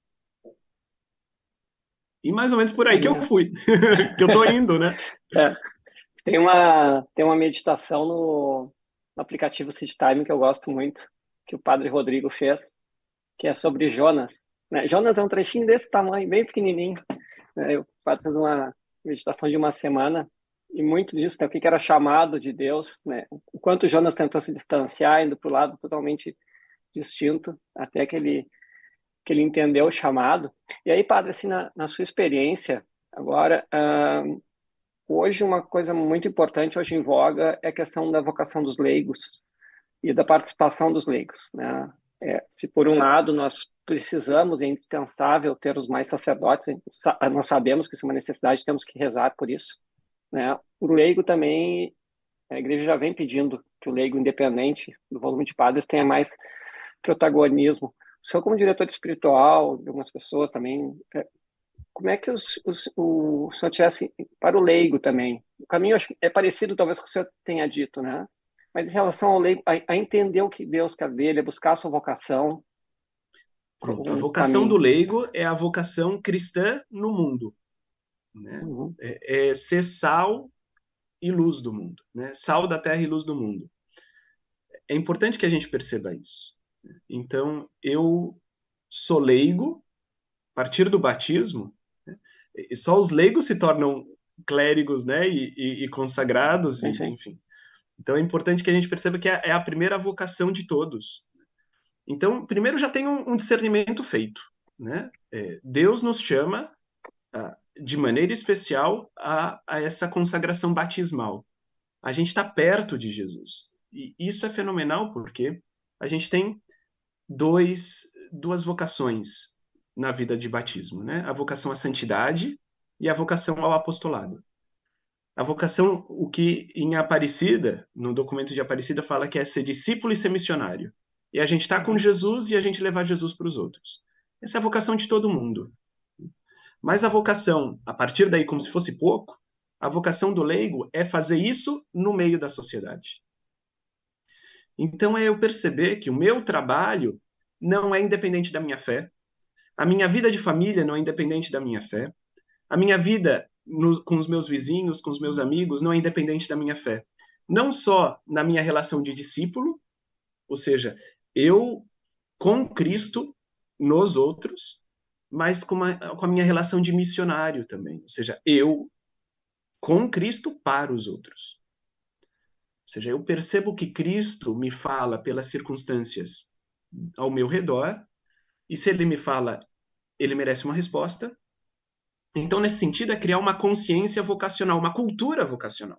E mais ou menos por aí que eu Maneiro. fui, que eu tô indo, né? É, tem uma meditação no aplicativo Seed Time que eu gosto muito, que o padre Rodrigo fez, que é sobre Jonas, né? Jonas é um trechinho desse tamanho, bem pequenininho, né? O padre fez uma meditação de uma semana e muito disso, né? O que era chamado de Deus, né? O quanto Jonas tentou se distanciar, indo para o lado totalmente distinto, até que ele entendeu o chamado. E aí, padre, assim, na sua experiência, agora, hoje uma coisa muito importante, hoje em voga, é a questão da vocação dos leigos e da participação dos leigos, né? Se por um lado nós precisamos, é indispensável ter os mais sacerdotes, nós sabemos que isso é uma necessidade, temos que rezar por isso, né? O leigo também, a igreja já vem pedindo que o leigo independente do volume de padres tenha mais protagonismo. O senhor, como diretor espiritual de algumas pessoas também, como é que o senhor tivesse para o leigo também? O caminho acho que é parecido, talvez, com o que o senhor tenha dito, né? Mas em relação ao leigo, a entender o que Deus quer dele, a buscar a sua vocação, Pronto, a um vocação do caminho. leigo é a vocação cristã no mundo, né? Uhum, É ser sal e luz do mundo, né? Sal da terra e luz do mundo. É importante que a gente perceba isso. Então, eu sou leigo a partir do batismo, né? E só os leigos se tornam clérigos, né? E consagrados, sim, e, sim. enfim. Então, é importante que a gente perceba que é a primeira vocação de todos. Então, primeiro já tem um discernimento feito, né? Deus nos chama de maneira especial a essa consagração batismal. A gente está perto de Jesus. E isso é fenomenal porque a gente tem duas vocações. na vida de batismo, né? A vocação à santidade e a vocação ao apostolado. A vocação, o que em Aparecida, no documento de Aparecida, fala que é ser discípulo e ser missionário. E a gente está com Jesus e a gente levar Jesus para os outros. Essa é a vocação de todo mundo. Mas a vocação, a partir daí, como se fosse pouco, a vocação do leigo é fazer isso no meio da sociedade. Então é eu perceber que o meu trabalho não é independente da minha fé, a minha vida de família não é independente da minha fé, a minha vida com os meus vizinhos, com os meus amigos, não é independente da minha fé. Não só na minha relação de discípulo, ou seja, eu com Cristo nos outros, mas com a minha relação de missionário também, ou seja, eu com Cristo para os outros. Ou seja, eu percebo que Cristo me fala pelas circunstâncias ao meu redor, e se ele me fala, ele merece uma resposta. Então, nesse sentido, é criar uma consciência vocacional, uma cultura vocacional.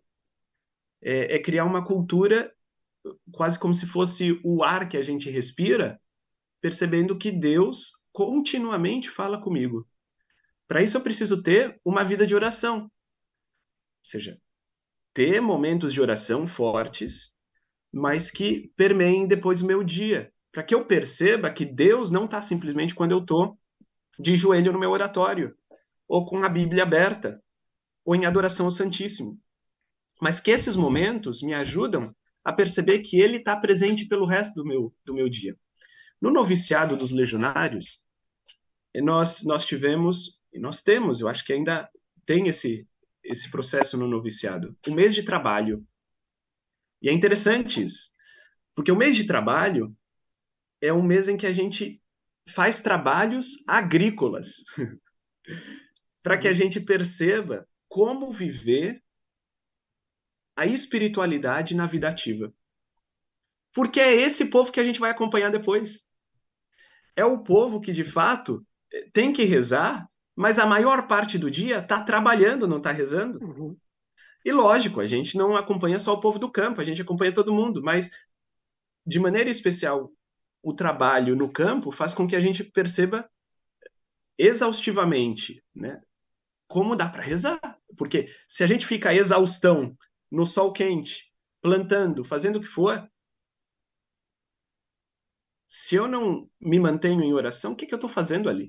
É criar uma cultura quase como se fosse o ar que a gente respira, percebendo que Deus continuamente fala comigo. Para isso, eu preciso ter uma vida de oração. Ou seja, ter momentos de oração fortes, mas que permeiem depois o meu dia, para que eu perceba que Deus não está simplesmente quando eu estou de joelho no meu oratório, ou com a Bíblia aberta, ou em adoração ao Santíssimo, mas que esses momentos me ajudam a perceber que Ele está presente pelo resto do meu dia. No noviciado dos legionários, nós tivemos, e nós temos, eu acho que ainda tem esse processo no noviciado, um mês de trabalho. E é interessante isso, porque o mês de trabalho é um mês em que a gente faz trabalhos agrícolas, para que a gente perceba como viver a espiritualidade na vida ativa. Porque é esse povo que a gente vai acompanhar depois. É o povo que, de fato, tem que rezar, mas a maior parte do dia está trabalhando, não está rezando. Uhum. E lógico, a gente não acompanha só o povo do campo, a gente acompanha todo mundo, mas de maneira especial, o trabalho no campo faz com que a gente perceba exaustivamente, né, como dá para rezar. Porque se a gente fica exaustão no sol quente, plantando, fazendo o que for, se eu não me mantenho em oração, o que eu estou fazendo ali?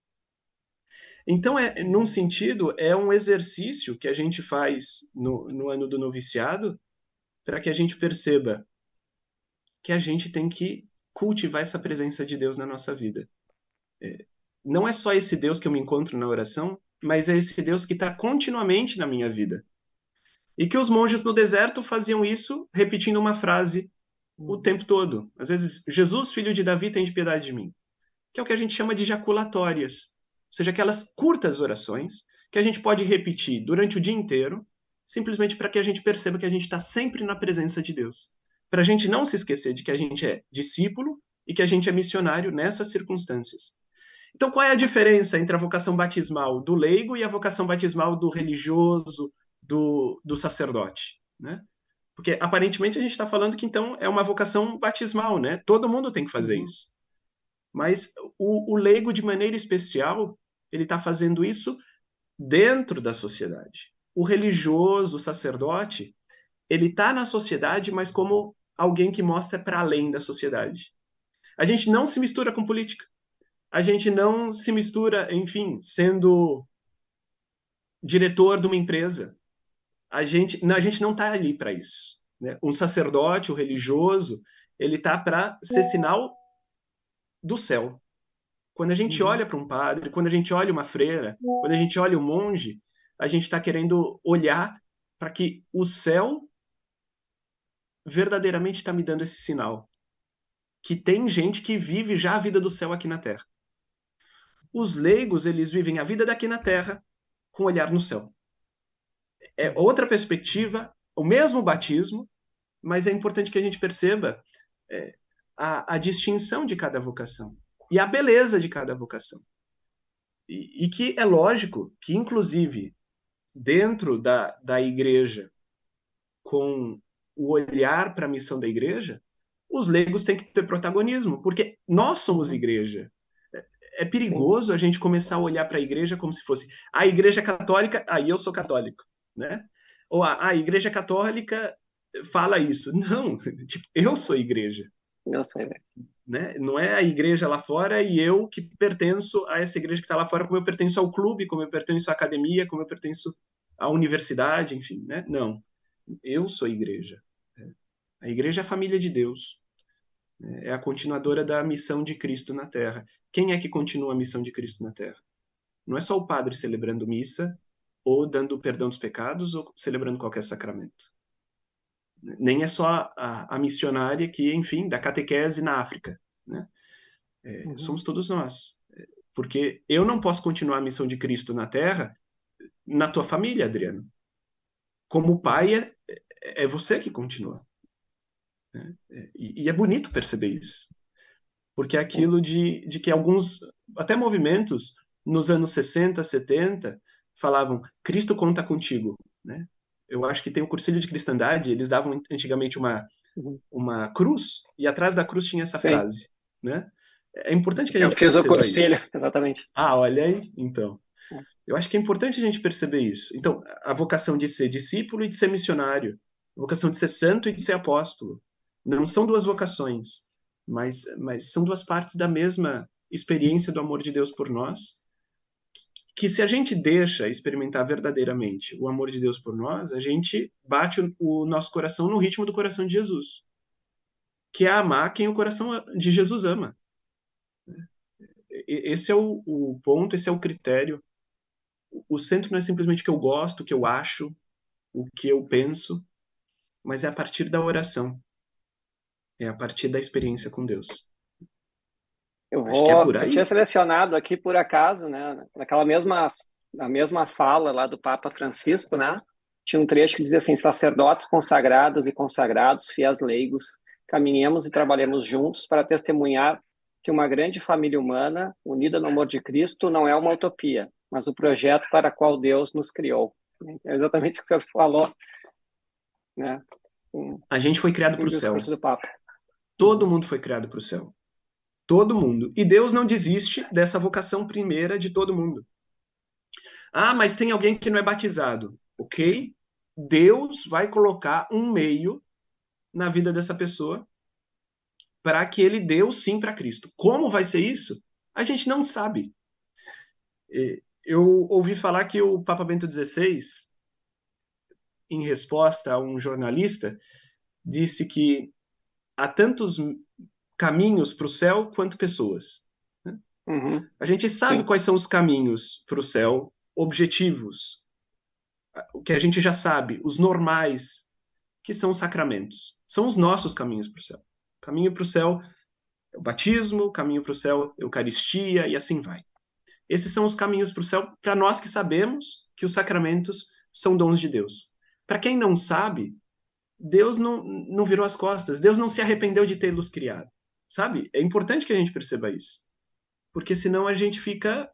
Então, num sentido, é um exercício que a gente faz no ano do noviciado para que a gente perceba que a gente tem que cultivar essa presença de Deus na nossa vida. Não é só esse Deus que eu me encontro na oração, mas é esse Deus que está continuamente na minha vida. E que os monges no deserto faziam isso repetindo uma frase o tempo todo. Às vezes, Jesus, filho de Davi, tem de piedade de mim. Que é o que a gente chama de jaculatórias. Ou seja, aquelas curtas orações que a gente pode repetir durante o dia inteiro, simplesmente para que a gente perceba que a gente está sempre na presença de Deus. Para a gente não se esquecer de que a gente é discípulo e que a gente é missionário nessas circunstâncias. Então, qual é a diferença entre a vocação batismal do leigo e a vocação batismal do religioso, do sacerdote? Né? Porque, aparentemente, a gente está falando que, então, é uma vocação batismal, né? Todo mundo tem que fazer isso. Mas o leigo, de maneira especial, ele está fazendo isso dentro da sociedade. O religioso, o sacerdote, ele está na sociedade, mas como alguém que mostra para além da sociedade. A gente não se mistura com política. A gente não se mistura, enfim, sendo diretor de uma empresa. A gente não está ali para isso. Né? Um sacerdote, o religioso, ele está para ser sinal do céu. Quando a gente olha para um padre, quando a gente olha uma freira, quando a gente olha um monge, a gente está querendo olhar para que o céu verdadeiramente está me dando esse sinal. Que tem gente que vive já a vida do céu aqui na Terra. Os leigos, eles vivem a vida daqui na Terra com o olhar no céu. É outra perspectiva, o mesmo batismo, mas é importante que a gente perceba a distinção de cada vocação e a beleza de cada vocação. E que é lógico que, inclusive, dentro da igreja, com o olhar para a missão da igreja, os leigos têm que ter protagonismo, porque nós somos igreja. é perigoso a gente começar a olhar para a igreja como se fosse a igreja católica, aí eu sou católico, né? Ou a igreja católica fala isso. Não, tipo, eu sou igreja, Eu sei, né? né? Não é a igreja lá fora e eu que pertenço a essa igreja que está lá fora, como eu pertenço ao clube, como eu pertenço à academia, como eu pertenço à universidade, enfim, né? Não, eu sou igreja. A igreja é a família de Deus, é a continuadora da missão de Cristo na Terra. Quem é que continua a missão de Cristo na Terra? Não é só o padre celebrando missa, ou dando perdão dos pecados, ou celebrando qualquer sacramento. Nem é só a missionária que, enfim, dá catequese na África, né? Somos todos nós. Porque eu não posso continuar a missão de Cristo na Terra na tua família, Adriano. Como pai, é você que continua. Né? E é bonito perceber isso. Porque é aquilo de que alguns, até movimentos, nos anos 60, 70, falavam, Cristo conta contigo, né? Eu acho que tem o Cursilho de Cristandade, eles davam antigamente uma cruz, e atrás da cruz tinha essa Sim, frase, né? É importante que a eu gente fiz o perceba cursilho, isso. exatamente. Ah, olha aí, então. Eu acho que é importante a gente perceber isso. Então, a vocação de ser discípulo e de ser missionário, a vocação de ser santo e de ser apóstolo, não são duas vocações, mas são duas partes da mesma experiência do amor de Deus por nós, que se a gente deixa experimentar verdadeiramente o amor de Deus por nós, a gente bate o nosso coração no ritmo do coração de Jesus, que é amar quem o coração de Jesus ama. Esse é o ponto, esse é o critério. O centro não é simplesmente o que eu gosto, o que eu acho, o que eu penso, mas é a partir da oração, é a partir da experiência com Deus. Acho que é por Eu tinha aí. selecionado aqui por acaso, né, na mesma fala lá do Papa Francisco, né, tinha um trecho que dizia assim: sacerdotes consagradas e consagrados, fiéis leigos, caminhemos e trabalhemos juntos para testemunhar que uma grande família humana, unida no amor de Cristo, não é uma utopia, mas o projeto para o qual Deus nos criou. É exatamente o que você falou, né, A gente foi criado para no o discurso céu. do Papa. Todo mundo foi criado para o céu. Todo mundo. E Deus não desiste dessa vocação primeira de todo mundo. Ah, mas tem alguém que não é batizado. Ok? Deus vai colocar um meio na vida dessa pessoa para que ele dê o sim para Cristo. Como vai ser isso? A gente não sabe. Eu ouvi falar que o Papa Bento XVI, em resposta a um jornalista, disse que há tantos caminhos para o céu quanto pessoas. Uhum, A gente sabe sim. quais são os caminhos para o céu, objetivos, o que a gente já sabe, os normais, que são os sacramentos. São os nossos caminhos para o céu. O caminho para o céu é o batismo, o caminho para o céu é a Eucaristia e assim vai. Esses são os caminhos para o céu para nós que sabemos que os sacramentos são dons de Deus. Para quem não sabe, Deus não virou as costas, Deus não se arrependeu de tê-los criado. Sabe? É importante que a gente perceba isso. Porque senão a gente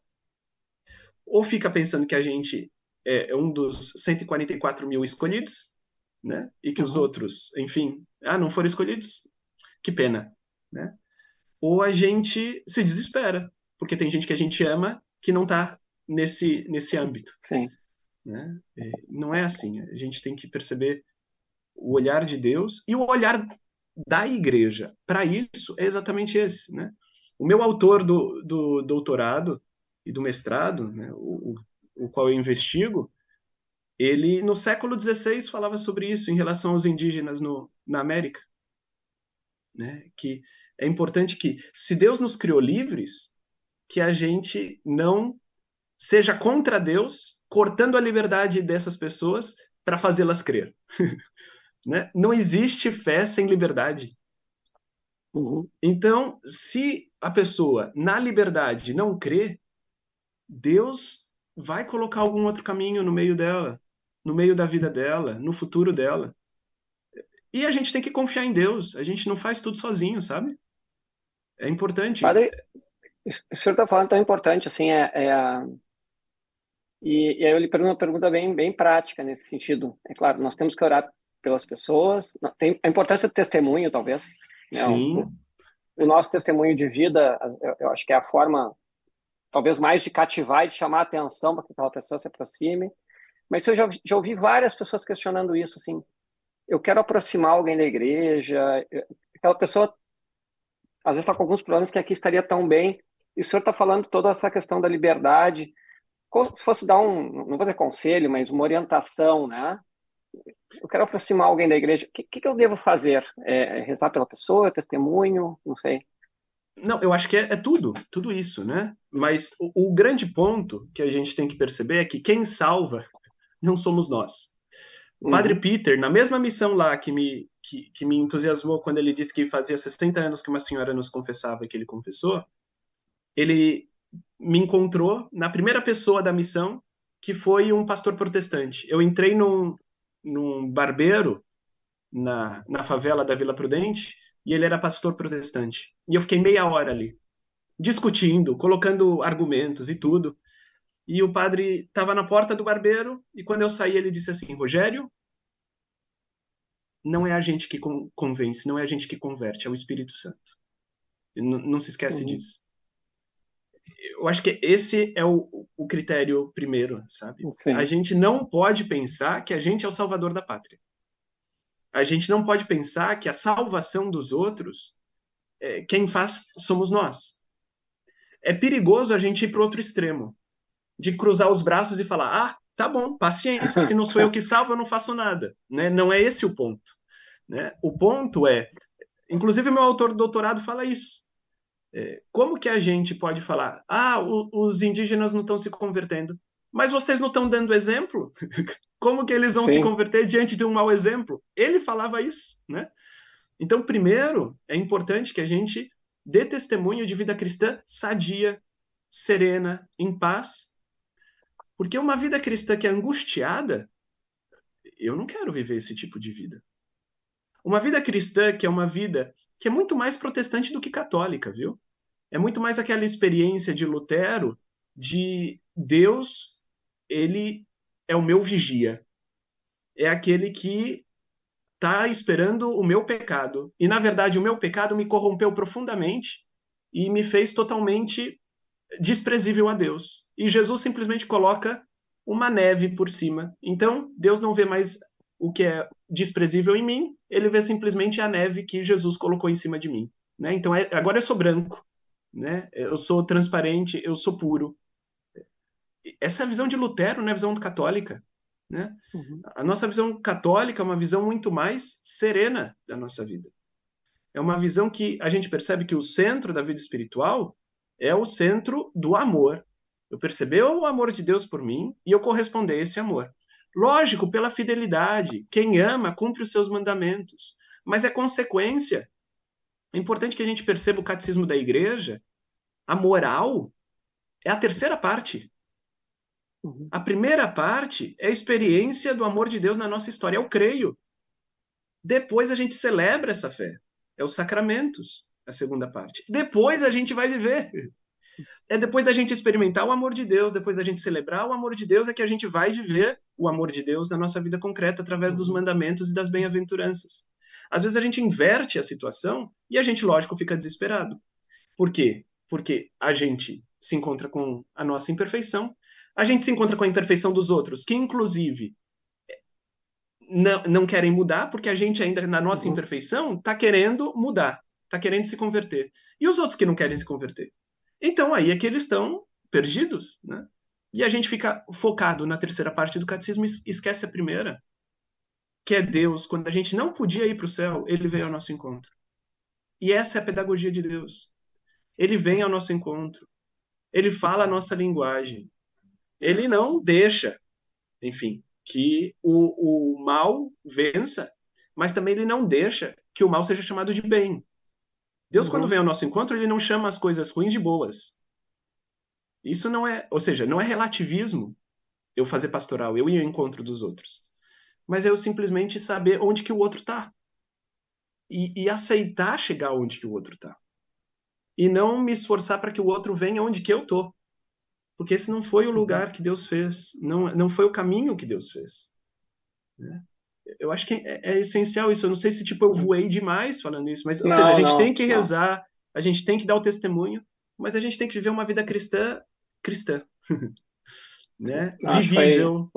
fica pensando que a gente é um dos 144 mil escolhidos, né? E que os Uhum. outros, enfim, não foram escolhidos, que pena, né? Ou a gente se desespera, porque tem gente que a gente ama que não está nesse âmbito, Sim. né? Não é assim. A gente tem que perceber o olhar de Deus e o olhar da igreja. Para isso é exatamente esse, né? O meu autor do doutorado e do mestrado, né, o qual eu investigo, ele no século XVI falava sobre isso em relação aos indígenas na América, né? Que é importante que, se Deus nos criou livres, que a gente não seja contra Deus, cortando a liberdade dessas pessoas para fazê-las crer. Né? Não existe fé sem liberdade. Uhum. Então, se a pessoa na liberdade não crê, Deus vai colocar algum outro caminho no meio dela, no meio da vida dela, no futuro dela. E a gente tem que confiar em Deus. A gente não faz tudo sozinho, sabe? É importante. Padre, isso que o senhor está falando tão importante, assim, e aí eu lhe pergunto uma pergunta bem prática nesse sentido. É claro, nós temos que orar pelas pessoas, tem a importância do testemunho, talvez, né? Sim, O nosso testemunho de vida, eu acho que é a forma talvez mais de cativar e de chamar a atenção para que aquela pessoa se aproxime. Mas eu já ouvi várias pessoas questionando isso, assim, eu quero aproximar alguém da igreja, aquela pessoa às vezes está com alguns problemas que aqui estaria tão bem, e o senhor está falando toda essa questão da liberdade, se fosse dar não vou dizer conselho, mas uma orientação, né? Eu quero aproximar alguém da igreja, o que eu devo fazer? Rezar pela pessoa, testemunho, não sei. Não, eu acho que é tudo isso, né? Mas o grande ponto que a gente tem que perceber é que quem salva não somos nós. O Padre Peter, na mesma missão lá que me entusiasmou quando ele disse que fazia 60 anos que uma senhora nos confessava que ele confessou, ele me encontrou na primeira pessoa da missão, que foi um pastor protestante. Eu entrei num barbeiro na favela da Vila Prudente e ele era pastor protestante. E eu fiquei meia hora ali, discutindo, colocando argumentos e tudo. E o padre estava na porta do barbeiro e quando eu saí ele disse assim, Rogério, não é a gente que convence, não é a gente que converte, é o Espírito Santo. Não se esquece disso. Eu acho que esse é o critério primeiro, sabe? Sim. A gente não pode pensar que a gente é o salvador da pátria. A gente não pode pensar que a salvação dos outros, quem faz somos nós. É perigoso a gente ir para o outro extremo, de cruzar os braços e falar, tá bom, paciência, se não sou eu que salvo, eu não faço nada. Né? Não é esse o ponto. Né? O ponto inclusive o meu autor do doutorado fala isso, como que a gente pode falar, os indígenas não estão se convertendo, mas vocês não estão dando exemplo? Como que eles vão se converter diante de um mau exemplo? Ele falava isso, né? Então, primeiro, é importante que a gente dê testemunho de vida cristã sadia, serena, em paz, porque uma vida cristã que é angustiada, eu não quero viver esse tipo de vida. Uma vida cristã que é uma vida que é muito mais protestante do que católica, viu? É muito mais aquela experiência de Lutero de Deus, ele é o meu vigia. É aquele que está esperando o meu pecado. E, na verdade, o meu pecado me corrompeu profundamente e me fez totalmente desprezível a Deus. E Jesus simplesmente coloca uma neve por cima. Então, Deus não vê mais o que é desprezível em mim, ele vê simplesmente a neve que Jesus colocou em cima de mim. Né? Então, agora eu sou branco, né? Eu sou transparente, eu sou puro. Essa é a visão de Lutero, não é a visão católica. Né? A nossa visão católica é uma visão muito mais serena da nossa vida. É uma visão que a gente percebe que o centro da vida espiritual é o centro do amor. Eu perceber o amor de Deus por mim e eu corresponder a esse amor. Lógico, pela fidelidade. Quem ama, cumpre os seus mandamentos. Mas é consequência. É importante que a gente perceba o catecismo da igreja. A moral é a terceira parte. A primeira parte é a experiência do amor de Deus na nossa história. Eu creio. Depois a gente celebra essa fé. É os sacramentos, a segunda parte. Depois a gente vai viver. É depois da gente experimentar o amor de Deus, depois da gente celebrar o amor de Deus, é que a gente vai viver o amor de Deus na nossa vida concreta através dos mandamentos e das bem-aventuranças. Às vezes a gente inverte a situação e a gente, lógico, fica desesperado. Por quê? Porque a gente se encontra com a nossa imperfeição, a gente se encontra com a imperfeição dos outros, que inclusive não querem mudar, porque a gente ainda, na nossa imperfeição, está querendo mudar, está querendo se converter. E os outros que não querem se converter? Então, aí é que eles estão perdidos, né? E a gente fica focado na terceira parte do catecismo e esquece a primeira, que é Deus. Quando a gente não podia ir para o céu, ele veio ao nosso encontro. E essa é a pedagogia de Deus. Ele vem ao nosso encontro. Ele fala a nossa linguagem. Ele não deixa, enfim, que o mal vença, mas também ele não deixa que o mal seja chamado de bem. Deus, quando vem ao nosso encontro, ele não chama as coisas ruins de boas. Isso não é, ou seja, não é relativismo eu fazer pastoral, eu ir ao encontro dos outros. Mas é eu simplesmente saber onde que o outro está. E aceitar chegar onde que o outro está. E não me esforçar para que o outro venha onde que eu estou. Porque esse não foi o lugar que Deus fez. Não foi o caminho que Deus fez. Né? Eu acho que é essencial isso. Eu não sei se eu voei demais falando isso, mas, ou seja, a gente tem que rezar, a gente tem que dar o testemunho, mas a gente tem que viver uma vida cristã cristã, né? Acho que foi, Vivível.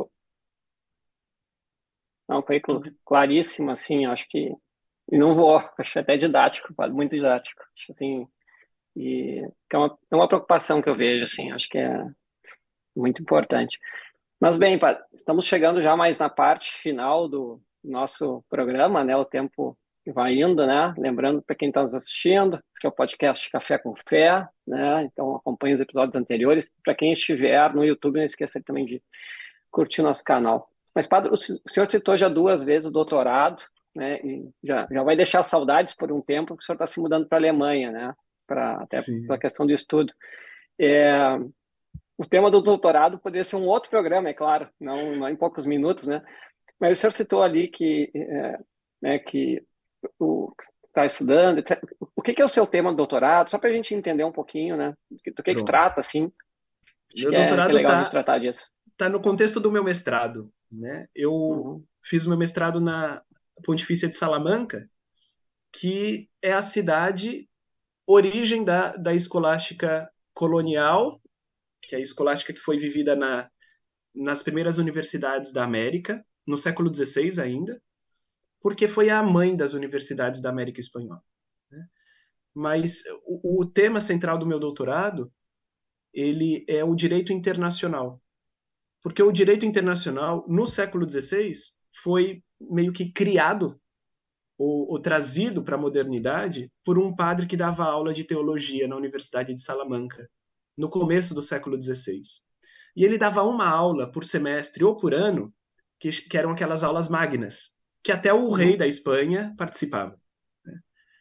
não, foi Que, claríssimo, assim, acho que e não vou, acho até didático, muito didático, acho, assim, e que é uma preocupação que eu vejo, assim, acho que é muito importante. Mas bem, estamos chegando já mais na parte final do nosso programa, né? O tempo vai indo, né? Lembrando para quem está nos assistindo, que é o podcast Café com Fé, né? Então acompanhe os episódios anteriores. Para quem estiver no YouTube, não esqueça também de curtir nosso canal. Mas, Padre, o senhor citou já duas vezes o doutorado, né? E já vai deixar saudades por um tempo, porque o senhor está se mudando para a Alemanha, né? Até pela sim, questão do estudo. É, o tema do doutorado poderia ser um outro programa, é claro, não em poucos minutos, né? Mas o senhor citou ali que o está estudando, etc. O que é o seu tema do doutorado? Só para a gente entender um pouquinho, né? Do que pronto. trata, assim. Acho Meu que é doutorado legal a gente tratar disso. tá no contexto do meu mestrado, né? Eu Uhum, fiz meu mestrado na Pontifícia de Salamanca, que é a cidade origem da escolástica colonial, que é a escolástica que foi vivida nas primeiras universidades da América, no século XVI ainda, porque foi a mãe das universidades da América Espanhola, né? Mas o tema central do meu doutorado, ele é o direito internacional, porque o direito internacional, no século XVI, foi meio que criado ou trazido para a modernidade por um padre que dava aula de teologia na Universidade de Salamanca, no começo do século XVI. E ele dava uma aula por semestre ou por ano, que eram aquelas aulas magnas, que até o rei uhum, da Espanha participava, né?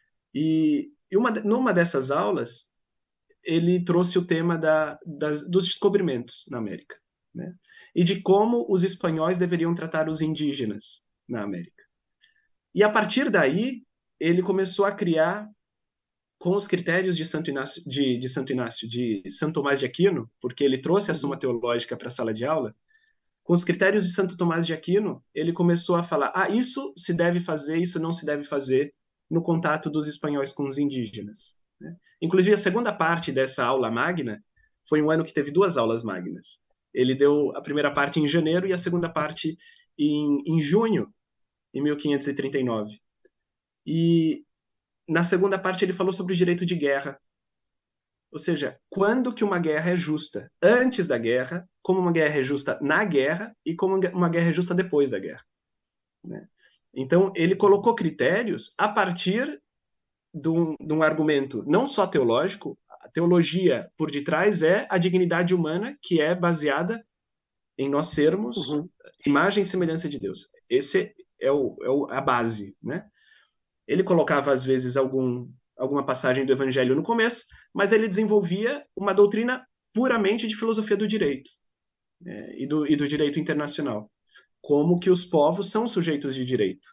Numa dessas aulas, ele trouxe o tema dos descobrimentos na América, né? E de como os espanhóis deveriam tratar os indígenas na América. E a partir daí, ele começou a criar, com os critérios de Santo Tomás de Aquino, porque ele trouxe a Suma uhum, Teológica para a sala de aula, com os critérios de Santo Tomás de Aquino, ele começou a falar: isso se deve fazer, isso não se deve fazer no contato dos espanhóis com os indígenas, né? Inclusive, a segunda parte dessa aula magna foi um ano que teve duas aulas magnas. Ele deu a primeira parte em janeiro e a segunda parte em junho, em 1539. E na segunda parte ele falou sobre o direito de guerra, ou seja, quando que uma guerra é justa? Antes da guerra, como uma guerra é justa na guerra e como uma guerra é justa depois da guerra, né? Então, ele colocou critérios a partir de um argumento não só teológico, a teologia por detrás é a dignidade humana, que é baseada em nós sermos uhum. imagem e semelhança de Deus. Esse a base, né? Ele colocava, às vezes, alguma passagem do evangelho no começo, mas ele desenvolvia uma doutrina puramente de filosofia do direito, né, e do direito internacional, como que os povos são sujeitos de direito.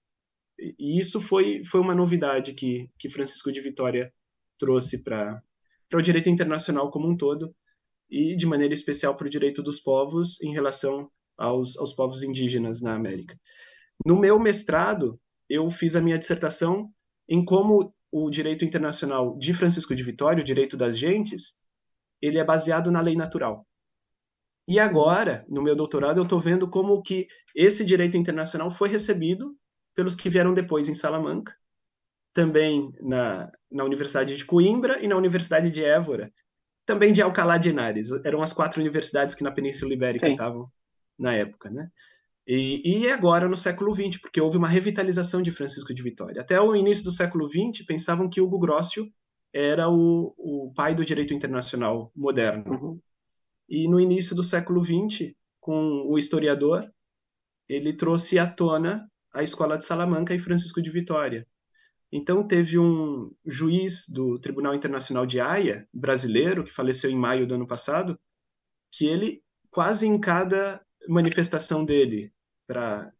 E isso foi uma novidade que Francisco de Vitória trouxe para o direito internacional como um todo, e de maneira especial para o direito dos povos em relação aos povos indígenas na América. No meu mestrado, eu fiz a minha dissertação em como o direito internacional de Francisco de Vitória, o direito das gentes, ele é baseado na lei natural. E Uhum. agora, no meu doutorado, eu estou vendo como que esse direito internacional foi recebido pelos que vieram depois em Salamanca, também na Universidade de Coimbra e na Universidade de Évora, também de Alcalá de Henares. Eram as quatro universidades que na Península Ibérica Sim. estavam na época, né? E agora no século XX, porque houve uma revitalização de Francisco de Vitória. Até o início do século XX, pensavam que Hugo Grossio era o pai do direito internacional moderno. Uhum. E no início do século XX, com o historiador, ele trouxe à tona a Escola de Salamanca e Francisco de Vitória. Então, teve um juiz do Tribunal Internacional de Haia, brasileiro, que faleceu em maio do ano passado, que ele, quase em cada manifestação dele para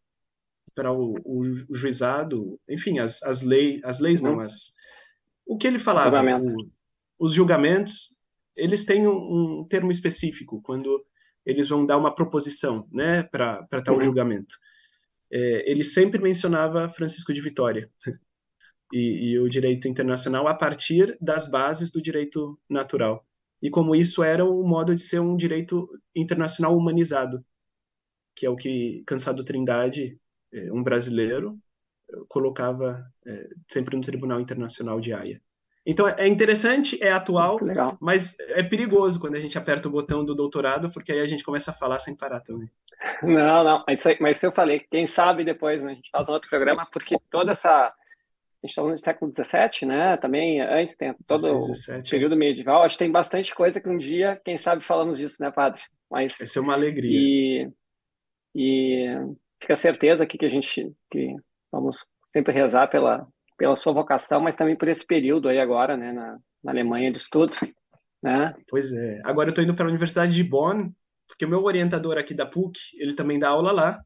o juizado, enfim, as leis não, Uhum. o que ele falava, Julgamentos. os julgamentos, eles têm um termo específico quando eles vão dar uma proposição, né, para tal Uhum. julgamento. Ele sempre mencionava Francisco de Vitória e o direito internacional a partir das bases do direito natural. e como isso era o modo de ser um direito internacional humanizado, que é o que Cansado Trindade, um brasileiro, colocava sempre no Tribunal Internacional de Haia. Então é interessante, é Muito atual, legal. mas é perigoso quando a gente aperta o botão do doutorado, porque aí a gente começa a falar sem parar também. Não, não, mas isso eu falei, quem sabe depois, né, a gente faz um outro programa, porque toda essa, a gente está falando do século XVII, né, também antes tem todo 16, o 17, período medieval, acho que tem bastante coisa que um dia, quem sabe, falamos disso, né, padre? Mas, vai ser uma alegria. e, e fica a certeza aqui que a gente, que vamos sempre rezar pela sua vocação, mas também por esse período aí agora, né, na Alemanha de estudo, né? Pois é. Agora eu estou indo para a Universidade de Bonn, porque o meu orientador aqui da PUC, ele também dá aula lá.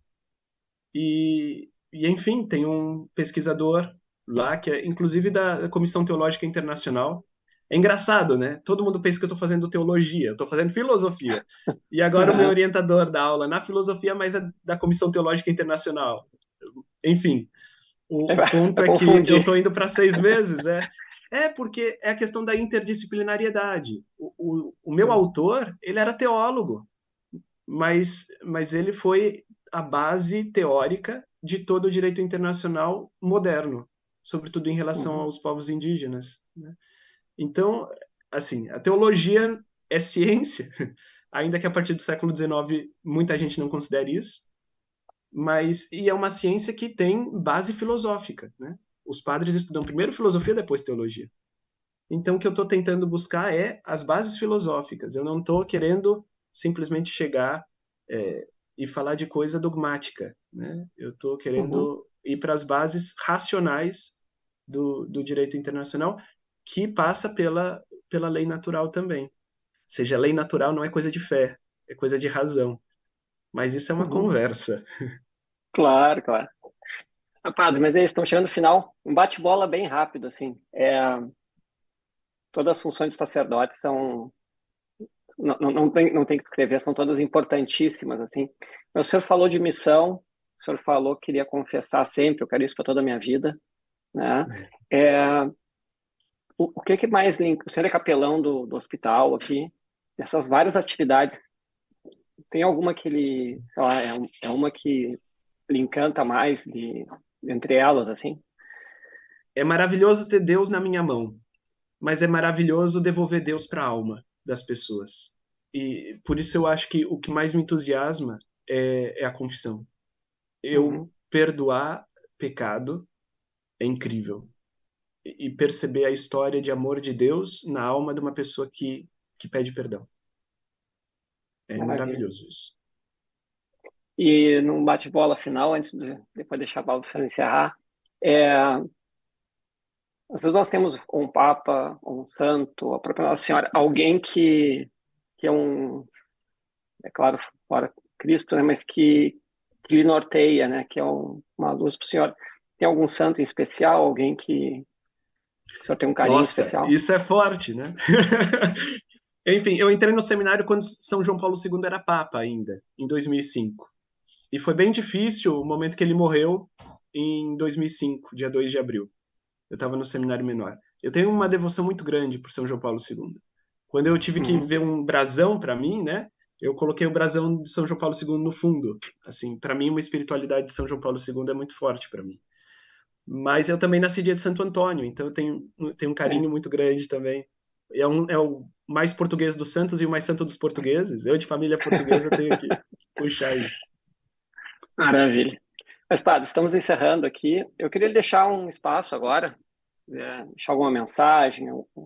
Enfim, tem um pesquisador lá, que é inclusive da Comissão Teológica Internacional. É engraçado, né? Todo mundo pensa que eu estou fazendo teologia, eu estou fazendo filosofia. E agora o meu orientador dá aula na filosofia, mas é da Comissão Teológica Internacional. Enfim, o ponto Vai é que eu confundir. estou indo para 6 meses, porque é a questão da interdisciplinariedade. O meu autor, ele era teólogo, mas ele foi a base teórica de todo o direito internacional moderno, sobretudo em relação Uhum. aos povos indígenas, né? Então, assim, a teologia é ciência, ainda que a partir do século XIX muita gente não considere isso, e é uma ciência que tem base filosófica, né? Os padres estudam primeiro filosofia, depois teologia. Então, o que eu estou tentando buscar é as bases filosóficas. Eu não estou querendo simplesmente chegar e falar de coisa dogmática, né? Eu estou Uhum. querendo ir para as bases racionais do direito internacional, que passa pela lei natural também. Ou seja, a lei natural não é coisa de fé, é coisa de razão. Mas isso é uma Uhum. conversa. Claro, claro. Ah, padre, mas eles estão chegando no final. Um bate-bola bem rápido, assim. Todas as funções de sacerdote são. Não tem que escrever, são todas importantíssimas, assim. O senhor falou de missão, o senhor falou que queria confessar sempre, eu quero isso para toda a minha vida, né? É, o que mais link? O senhor é capelão do hospital aqui, essas várias atividades, tem alguma que ele, sei lá, é uma que lhe encanta mais entre elas, assim? É maravilhoso ter Deus na minha mão, mas é maravilhoso devolver Deus para a alma das pessoas. E por isso eu acho que o que mais me entusiasma é a confissão. Eu Uhum. perdoar pecado é incrível. E perceber a história de amor de Deus na alma de uma pessoa que pede perdão. É Maravilha. maravilhoso isso. E num bate-bola final, antes de depois deixar a Paulo encerrar, é, às vezes nós temos um Papa, um santo, a própria Nossa Senhora, alguém que é é claro, fora Cristo, né, mas que lhe norteia, né, que é uma luz para o Senhor. Tem algum santo em especial, alguém que o Senhor tem um carinho Nossa, especial? isso é forte, né? Enfim, eu entrei no seminário quando São João Paulo II era Papa ainda, em 2005. E foi bem difícil o momento que ele morreu em 2005, dia 2 de abril. Eu estava no seminário menor. Eu tenho uma devoção muito grande por São João Paulo II. Quando eu tive que Uhum. ver um brasão para mim, né? Eu coloquei o brasão de São João Paulo II no fundo. Assim, para mim, uma espiritualidade de São João Paulo II é muito forte para mim. Mas eu também nasci dia de Santo Antônio, então tenho um É, carinho muito grande também. É o mais português dos santos e o mais santo dos portugueses. Eu, de família portuguesa, tenho que puxar isso. maravilha. Mas, padre, estamos encerrando aqui. Eu queria deixar um espaço agora, deixar alguma mensagem,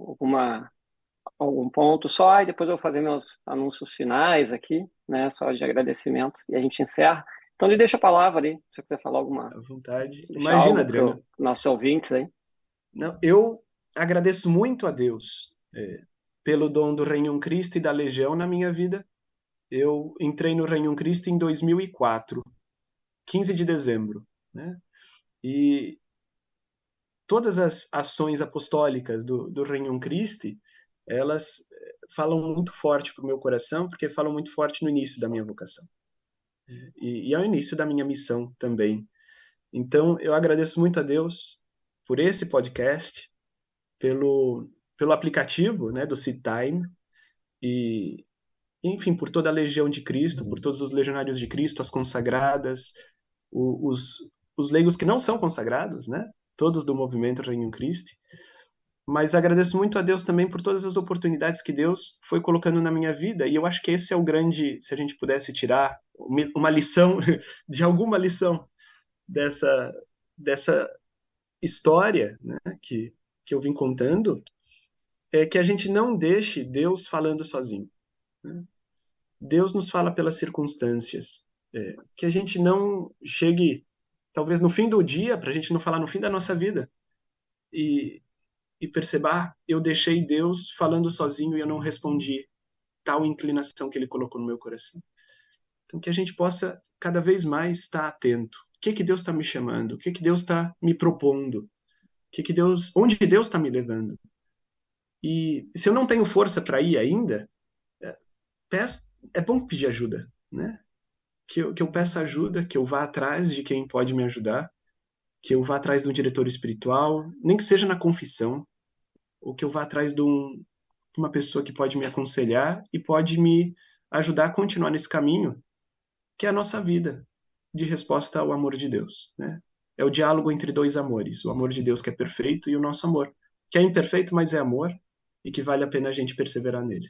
algum ponto só, e depois eu vou fazer meus anúncios finais aqui, né, só de agradecimento, e a gente encerra. Então, ele deixa a palavra ali, se você quiser falar À vontade. deixar Imagina, algo para Adriano. os nossos ouvintes aí. Não, eu agradeço muito a Deus pelo dom do Regnum Christi e da Legião na minha vida. Eu entrei no Regnum Christi em 2004, 15 de dezembro, né? E todas as ações apostólicas do Regnum Christi, elas falam muito forte para o meu coração, porque falam muito forte no início da minha vocação. E ao início da minha missão também. Então, eu agradeço muito a Deus por esse podcast, pelo aplicativo, né, do Seed Time, e enfim, por toda a legião de Cristo, por todos os legionários de Cristo, as consagradas, os leigos que não são consagrados, né? Todos do movimento Regnum Christi. Mas agradeço muito a Deus também por todas as oportunidades que Deus foi colocando na minha vida. E eu acho que esse é o grande, se a gente pudesse tirar uma lição, de alguma lição dessa história, né, que eu vim contando, é que a gente não deixe Deus falando sozinho, né? Deus nos fala pelas circunstâncias. Que a gente não chegue, talvez no fim do dia, para a gente não falar no fim da nossa vida, e perceber, eu deixei Deus falando sozinho e eu não respondi tal inclinação que Ele colocou no meu coração. Então, que a gente possa cada vez mais estar atento. O que Deus está me chamando? O que Deus está me propondo? Onde Deus está me levando? E se eu não tenho força para ir ainda, é bom pedir ajuda, né? Que eu peça ajuda, que eu vá atrás de quem pode me ajudar, que eu vá atrás de um diretor espiritual, nem que seja na confissão, ou que eu vá atrás de uma pessoa que pode me aconselhar e pode me ajudar a continuar nesse caminho, que é a nossa vida, de resposta ao amor de Deus, né? É o diálogo entre dois amores, o amor de Deus que é perfeito e o nosso amor, que é imperfeito, mas é amor, e que vale a pena a gente perseverar nele.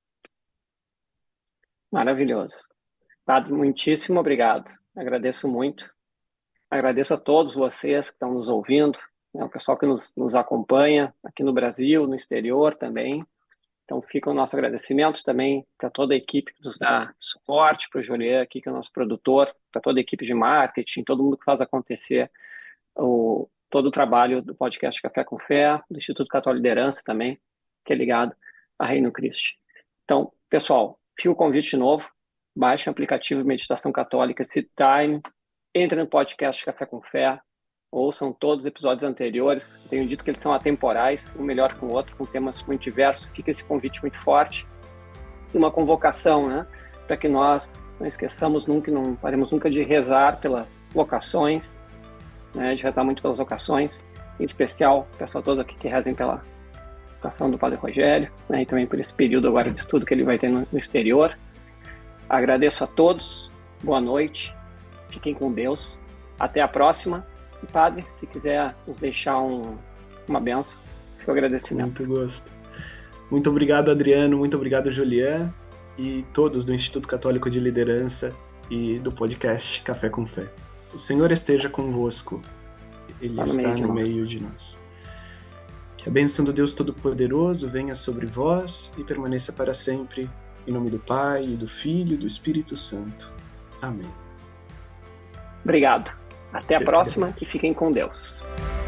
Maravilhoso. Padre, muitíssimo obrigado. Agradeço muito. Agradeço a todos vocês que estão nos ouvindo, né, o pessoal que nos acompanha aqui no Brasil, no exterior também. Então fica o nosso agradecimento também para toda a equipe que nos dá suporte, para o Julian aqui, que é o nosso produtor, para toda a equipe de marketing, todo mundo que faz acontecer todo o trabalho do podcast Café com Fé, do Instituto Católico de Liderança também, que é ligado a Reino Christi. Então, pessoal, fica o convite de novo, baixe o aplicativo de Meditação Católica Seed Time, entre no podcast Café com Fé, ouçam todos os episódios anteriores, tenho dito que eles são atemporais, um melhor que o outro, com temas muito diversos, fica esse convite muito forte, e uma convocação, né, para que nós não esqueçamos nunca, não paremos nunca de rezar pelas vocações, né, de rezar muito pelas vocações, em especial, o pessoal todo aqui que rezem pela vocação do Padre Rogério, né, e também por esse período agora de estudo que ele vai ter no exterior. Agradeço a todos, boa noite, fiquem com Deus, até a próxima. E Padre, se quiser nos deixar uma bênção, fica o agradecimento. Muito gosto. Muito obrigado, Adriano, muito obrigado, Julian, e todos do Instituto Católico de Liderança e do podcast Café com Fé. O Senhor esteja convosco, Ele está no meio de nós. Que a bênção do Deus Todo-Poderoso venha sobre vós e permaneça para sempre, em nome do Pai, e do Filho e do Espírito Santo. Amém. Obrigado. Até a próxima e fiquem com Deus.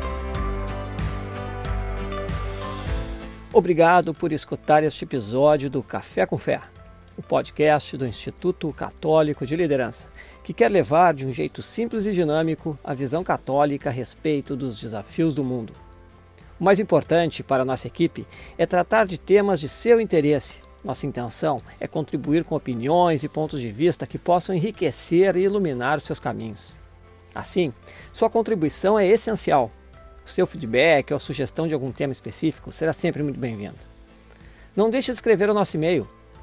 Obrigado por escutar este episódio do Café com Fé, o podcast do Instituto Católico de Liderança, que quer levar de um jeito simples e dinâmico a visão católica a respeito dos desafios do mundo. O mais importante para a nossa equipe é tratar de temas de seu interesse. Nossa intenção é contribuir com opiniões e pontos de vista que possam enriquecer e iluminar os seus caminhos. Assim, sua contribuição é essencial. O seu feedback ou sugestão de algum tema específico será sempre muito bem-vindo. Não deixe de escrever o nosso e-mail,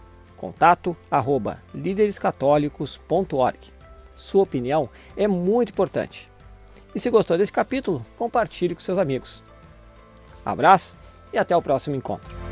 contato@liderescatolicos.org. Sua opinião é muito importante. E se gostou desse capítulo, compartilhe com seus amigos. Abraço e até o próximo encontro.